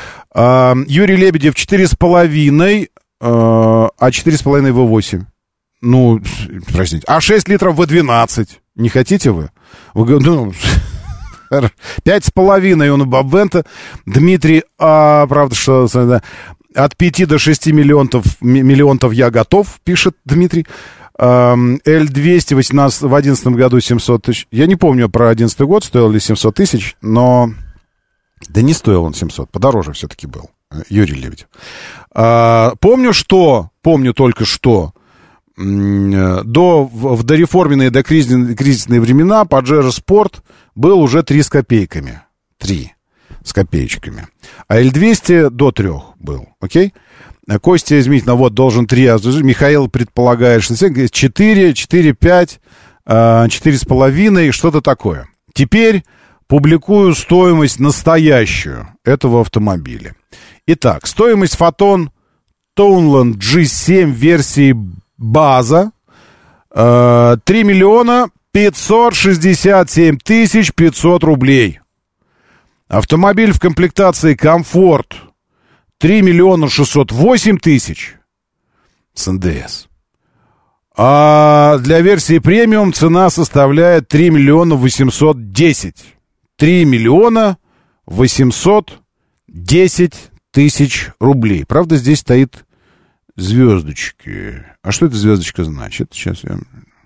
Э, Юрий Лебедев четыре с половиной, э, а четыре с половиной вэ восемь. Ну, простите, а шесть литров вэ двенадцать. Не хотите вы? Вы ну, пять с половиной он у Бабвента. Дмитрий, а, правда, что от пяти до шести миллионов, миллионов я готов, пишет Дмитрий. Эль двести восемнадцать в одиннадцатом году семьсот тысяч. Я не помню про одиннадцатый год, стоил ли семьсот тысяч, но... Да не стоил он семьсот, подороже все-таки был. Юрий Лебедев. А, помню, что... Помню только что... До, в дореформенные, до кризисные времена Pajero Sport был уже три с копейками. три с копеечками. А Эль двести до трех был. Окей? Костя изменительно, вот, должен три. А Михаил предполагает, что четыре, четыре, пять, четыре с половиной, что-то такое. Теперь публикую стоимость настоящую этого автомобиля. Итак, стоимость Photon Townland джи семь версии база э, три миллиона пятьсот шестьдесят семь тысяч пятьсот рублей. Автомобиль в комплектации комфорт три миллиона шестьсот восемь тысяч с эн дэ эс. А для версии премиум цена составляет три миллиона восемьсот десять. три миллиона восемьсот десять тысяч рублей. Правда, здесь стоит звездочки. А что эта звездочка значит? Сейчас я...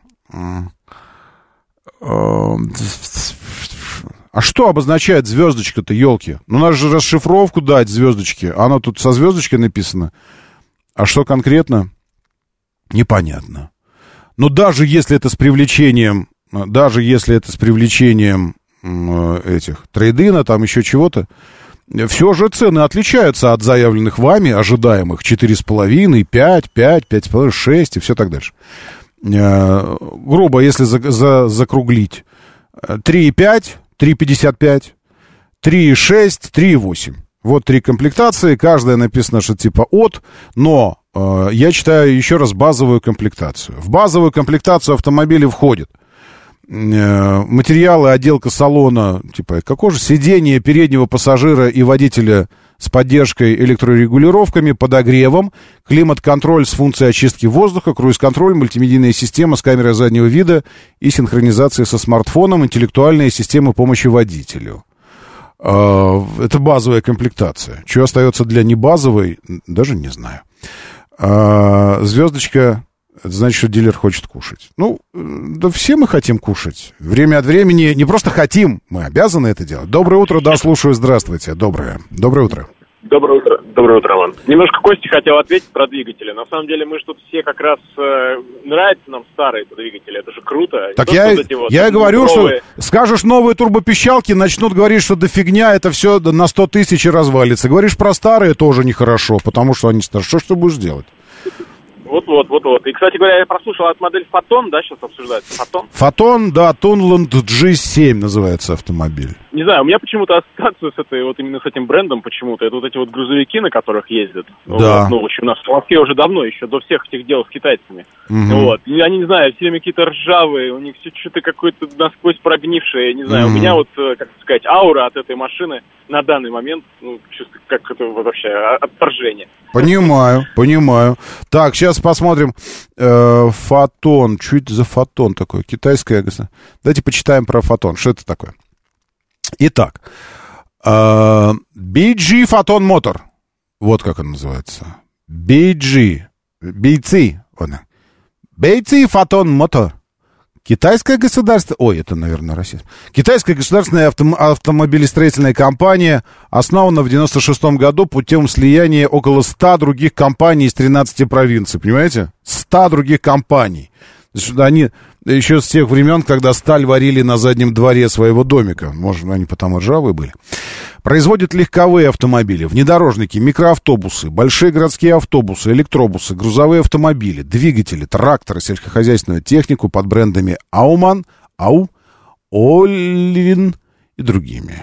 А что обозначает звездочка-то, елки? Ну, надо же расшифровку дать звездочке. Она тут со звездочкой написано. А что конкретно? Непонятно. Но даже если это с привлечением, даже если это с привлечением этих трейдина, там еще чего-то, все же цены отличаются от заявленных вами, ожидаемых четыре с половиной, пять, пять, пять с половиной, шесть и все так дальше. Грубо, если за, за, закруглить, три и пять, три пятьдесят пять, три и шесть, три и восемь. Вот три комплектации, каждая написано, что типа от, но э, я читаю еще раз базовую комплектацию. В базовую комплектацию автомобиля входит э, материалы, отделка салона, типа какого же сиденье переднего пассажира и водителя с поддержкой электрорегулировками, подогревом, климат-контроль с функцией очистки воздуха, круиз-контроль, мультимедийная система с камерой заднего вида и синхронизацией со смартфоном, интеллектуальная система помощи водителю. Это базовая комплектация. Что остается для небазовой, даже не знаю. Звездочка, это значит, что дилер хочет кушать. Ну, да все мы хотим кушать. Время от времени не просто хотим, мы обязаны это делать. Доброе утро, да, слушаю, здравствуйте. Доброе. Доброе утро. Доброе утро. Доброе утро, Роман. Немножко Костя хотел ответить про двигатели. На самом деле мы же тут все как раз э, нравятся нам старые двигатели. Это же круто. Так не я, вот вот я и говорю, новые. Что скажешь новые турбопищалки, начнут говорить, что да фигня, это все на сто тысяч и развалится. Говоришь про старые, тоже нехорошо, потому что они старые. Что ж ты будешь делать? Вот-вот, вот-вот. И, кстати говоря, я прослушал от модели Фотон, да, сейчас обсуждается. Фотон? Фотон, да, Тунланд джи семь называется автомобиль. Не знаю, у меня почему-то ассоциация с этой, вот именно с этим брендом почему-то. Это вот эти вот грузовики, на которых ездят. Да. Вот, ну, в общем, у нас в Москве уже давно, еще до всех этих дел с китайцами. Угу. Вот. И они, не знаю, все время какие-то ржавые, у них все что-то какое-то насквозь прогнившее. Не знаю, угу. У меня вот, как сказать, аура от этой машины на данный момент, ну, чувство, как это вообще, отторжение. Понимаю, понимаю. Так, сейчас посмотрим. Э, Фотон. Что это за Фотон такой? Китайское. Давайте почитаем про Фотон. Что это такое? Итак. Э, би джи Photon Motor. Вот как он называется. би джи. би си. би си Photon Motor. Китайское государство... Ой, это, наверное, Россия. Китайская государственная авто... автомобилестроительная компания основана в девяносто шестом году путем слияния около ста других компаний из тринадцати провинций. Понимаете? ста других компаний. Они еще с тех времен, когда сталь варили на заднем дворе своего домика. Может, они потому ржавые были. Производят легковые автомобили, внедорожники, микроавтобусы, большие городские автобусы, электробусы, грузовые автомобили, двигатели, тракторы, сельскохозяйственную технику под брендами Ауман, Ау, Оллин и другими.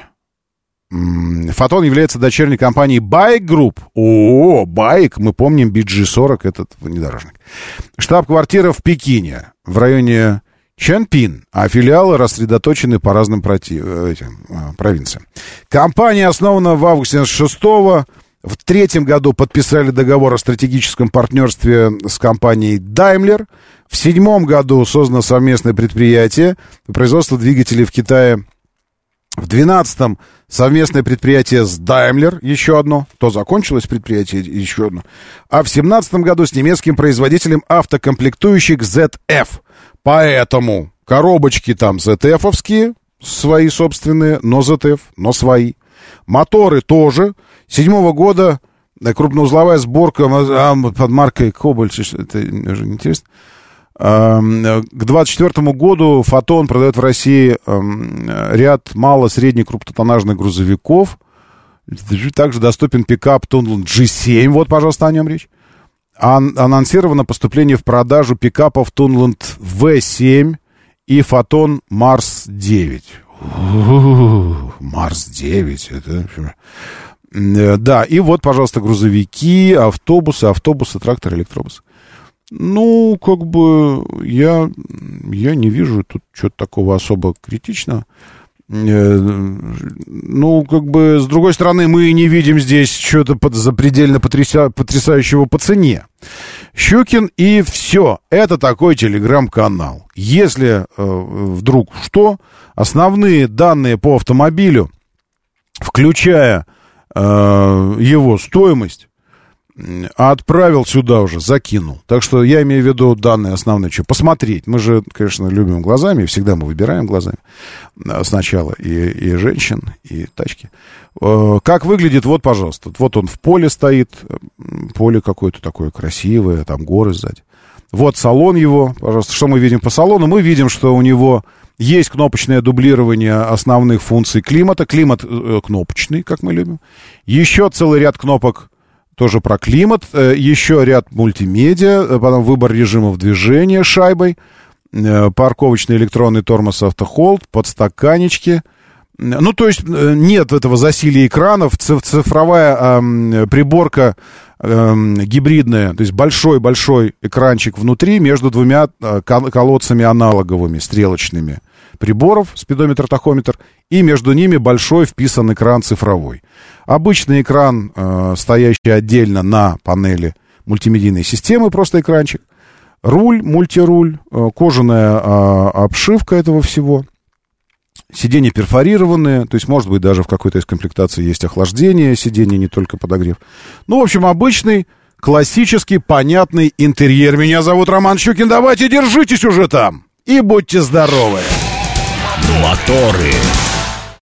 Фотон является дочерней компанией Байк Групп. О, Байк, мы помним би джи сорок, этот внедорожник. Штаб-квартира в Пекине, в районе Чанпин, а филиалы рассредоточены по разным проти... этим, провинциям. Компания основана в августе девяносто шестого. В третьем году подписали договор о стратегическом партнерстве с компанией Daimler. В седьмом году создано совместное предприятие по производству двигателей в Китае. В двенадцатом совместное предприятие с Daimler, еще одно. То закончилось предприятие, еще одно. А в семнадцатом году с немецким производителем автокомплектующих зет эф. Поэтому коробочки там зет эфовские, свои собственные, но зет эф, но свои. Моторы тоже. Седьмого года крупноузловая сборка под маркой Кобальт, это уже не интересно. К двадцать четвёртому году Фотон продает в России ряд мало-средних крупнотоннажных грузовиков. Также доступен пикап Тунланд джи семь. Вот, пожалуйста, о нем речь. Анонсировано поступление в продажу пикапов Тунланд ви семь и Фотон Марс девять. Марс девять, это... Да, и вот, пожалуйста, грузовики, автобусы, автобусы, тракторы, электробусы. Ну, как бы, я, я не вижу тут чего-то такого особо критичного. Ну, как бы, с другой стороны, мы не видим здесь что-то запредельно потряся, потрясающего по цене. Щукин и все. Это такой телеграм-канал. Если э, вдруг что, основные данные по автомобилю, включая э, его стоимость, а отправил сюда уже, закинул. Так что я имею в виду данные основные, что посмотреть. Мы же, конечно, любим глазами, всегда мы выбираем глазами сначала и, и женщин, и тачки. Как выглядит, вот, пожалуйста, вот он в поле стоит, поле какое-то такое красивое, там горы сзади. Вот салон его, пожалуйста, что мы видим по салону? Мы видим, что у него есть кнопочное дублирование основных функций климата, климат э, кнопочный, как мы любим. Еще целый ряд кнопок тоже про климат, еще ряд мультимедиа, потом выбор режимов движения шайбой, парковочный электронный тормоз автохолд, подстаканнички. Ну, то есть нет этого засилия экранов, цифровая э, приборка э, гибридная, то есть большой-большой экранчик внутри между двумя э, колодцами аналоговыми, стрелочными приборов, спидометр, тахометр, и между ними большой вписан экран цифровой. Обычный экран, э, стоящий отдельно на панели мультимедийной системы, просто экранчик. Руль, мультируль, э, кожаная э, обшивка этого всего. Сиденья перфорированные, то есть, может быть, даже в какой-то из комплектаций есть охлаждение сидений, не только подогрев. Ну, в общем, обычный, классический, понятный интерьер. Меня зовут Роман Щукин. Давайте, держитесь уже там и будьте здоровы. Моторы.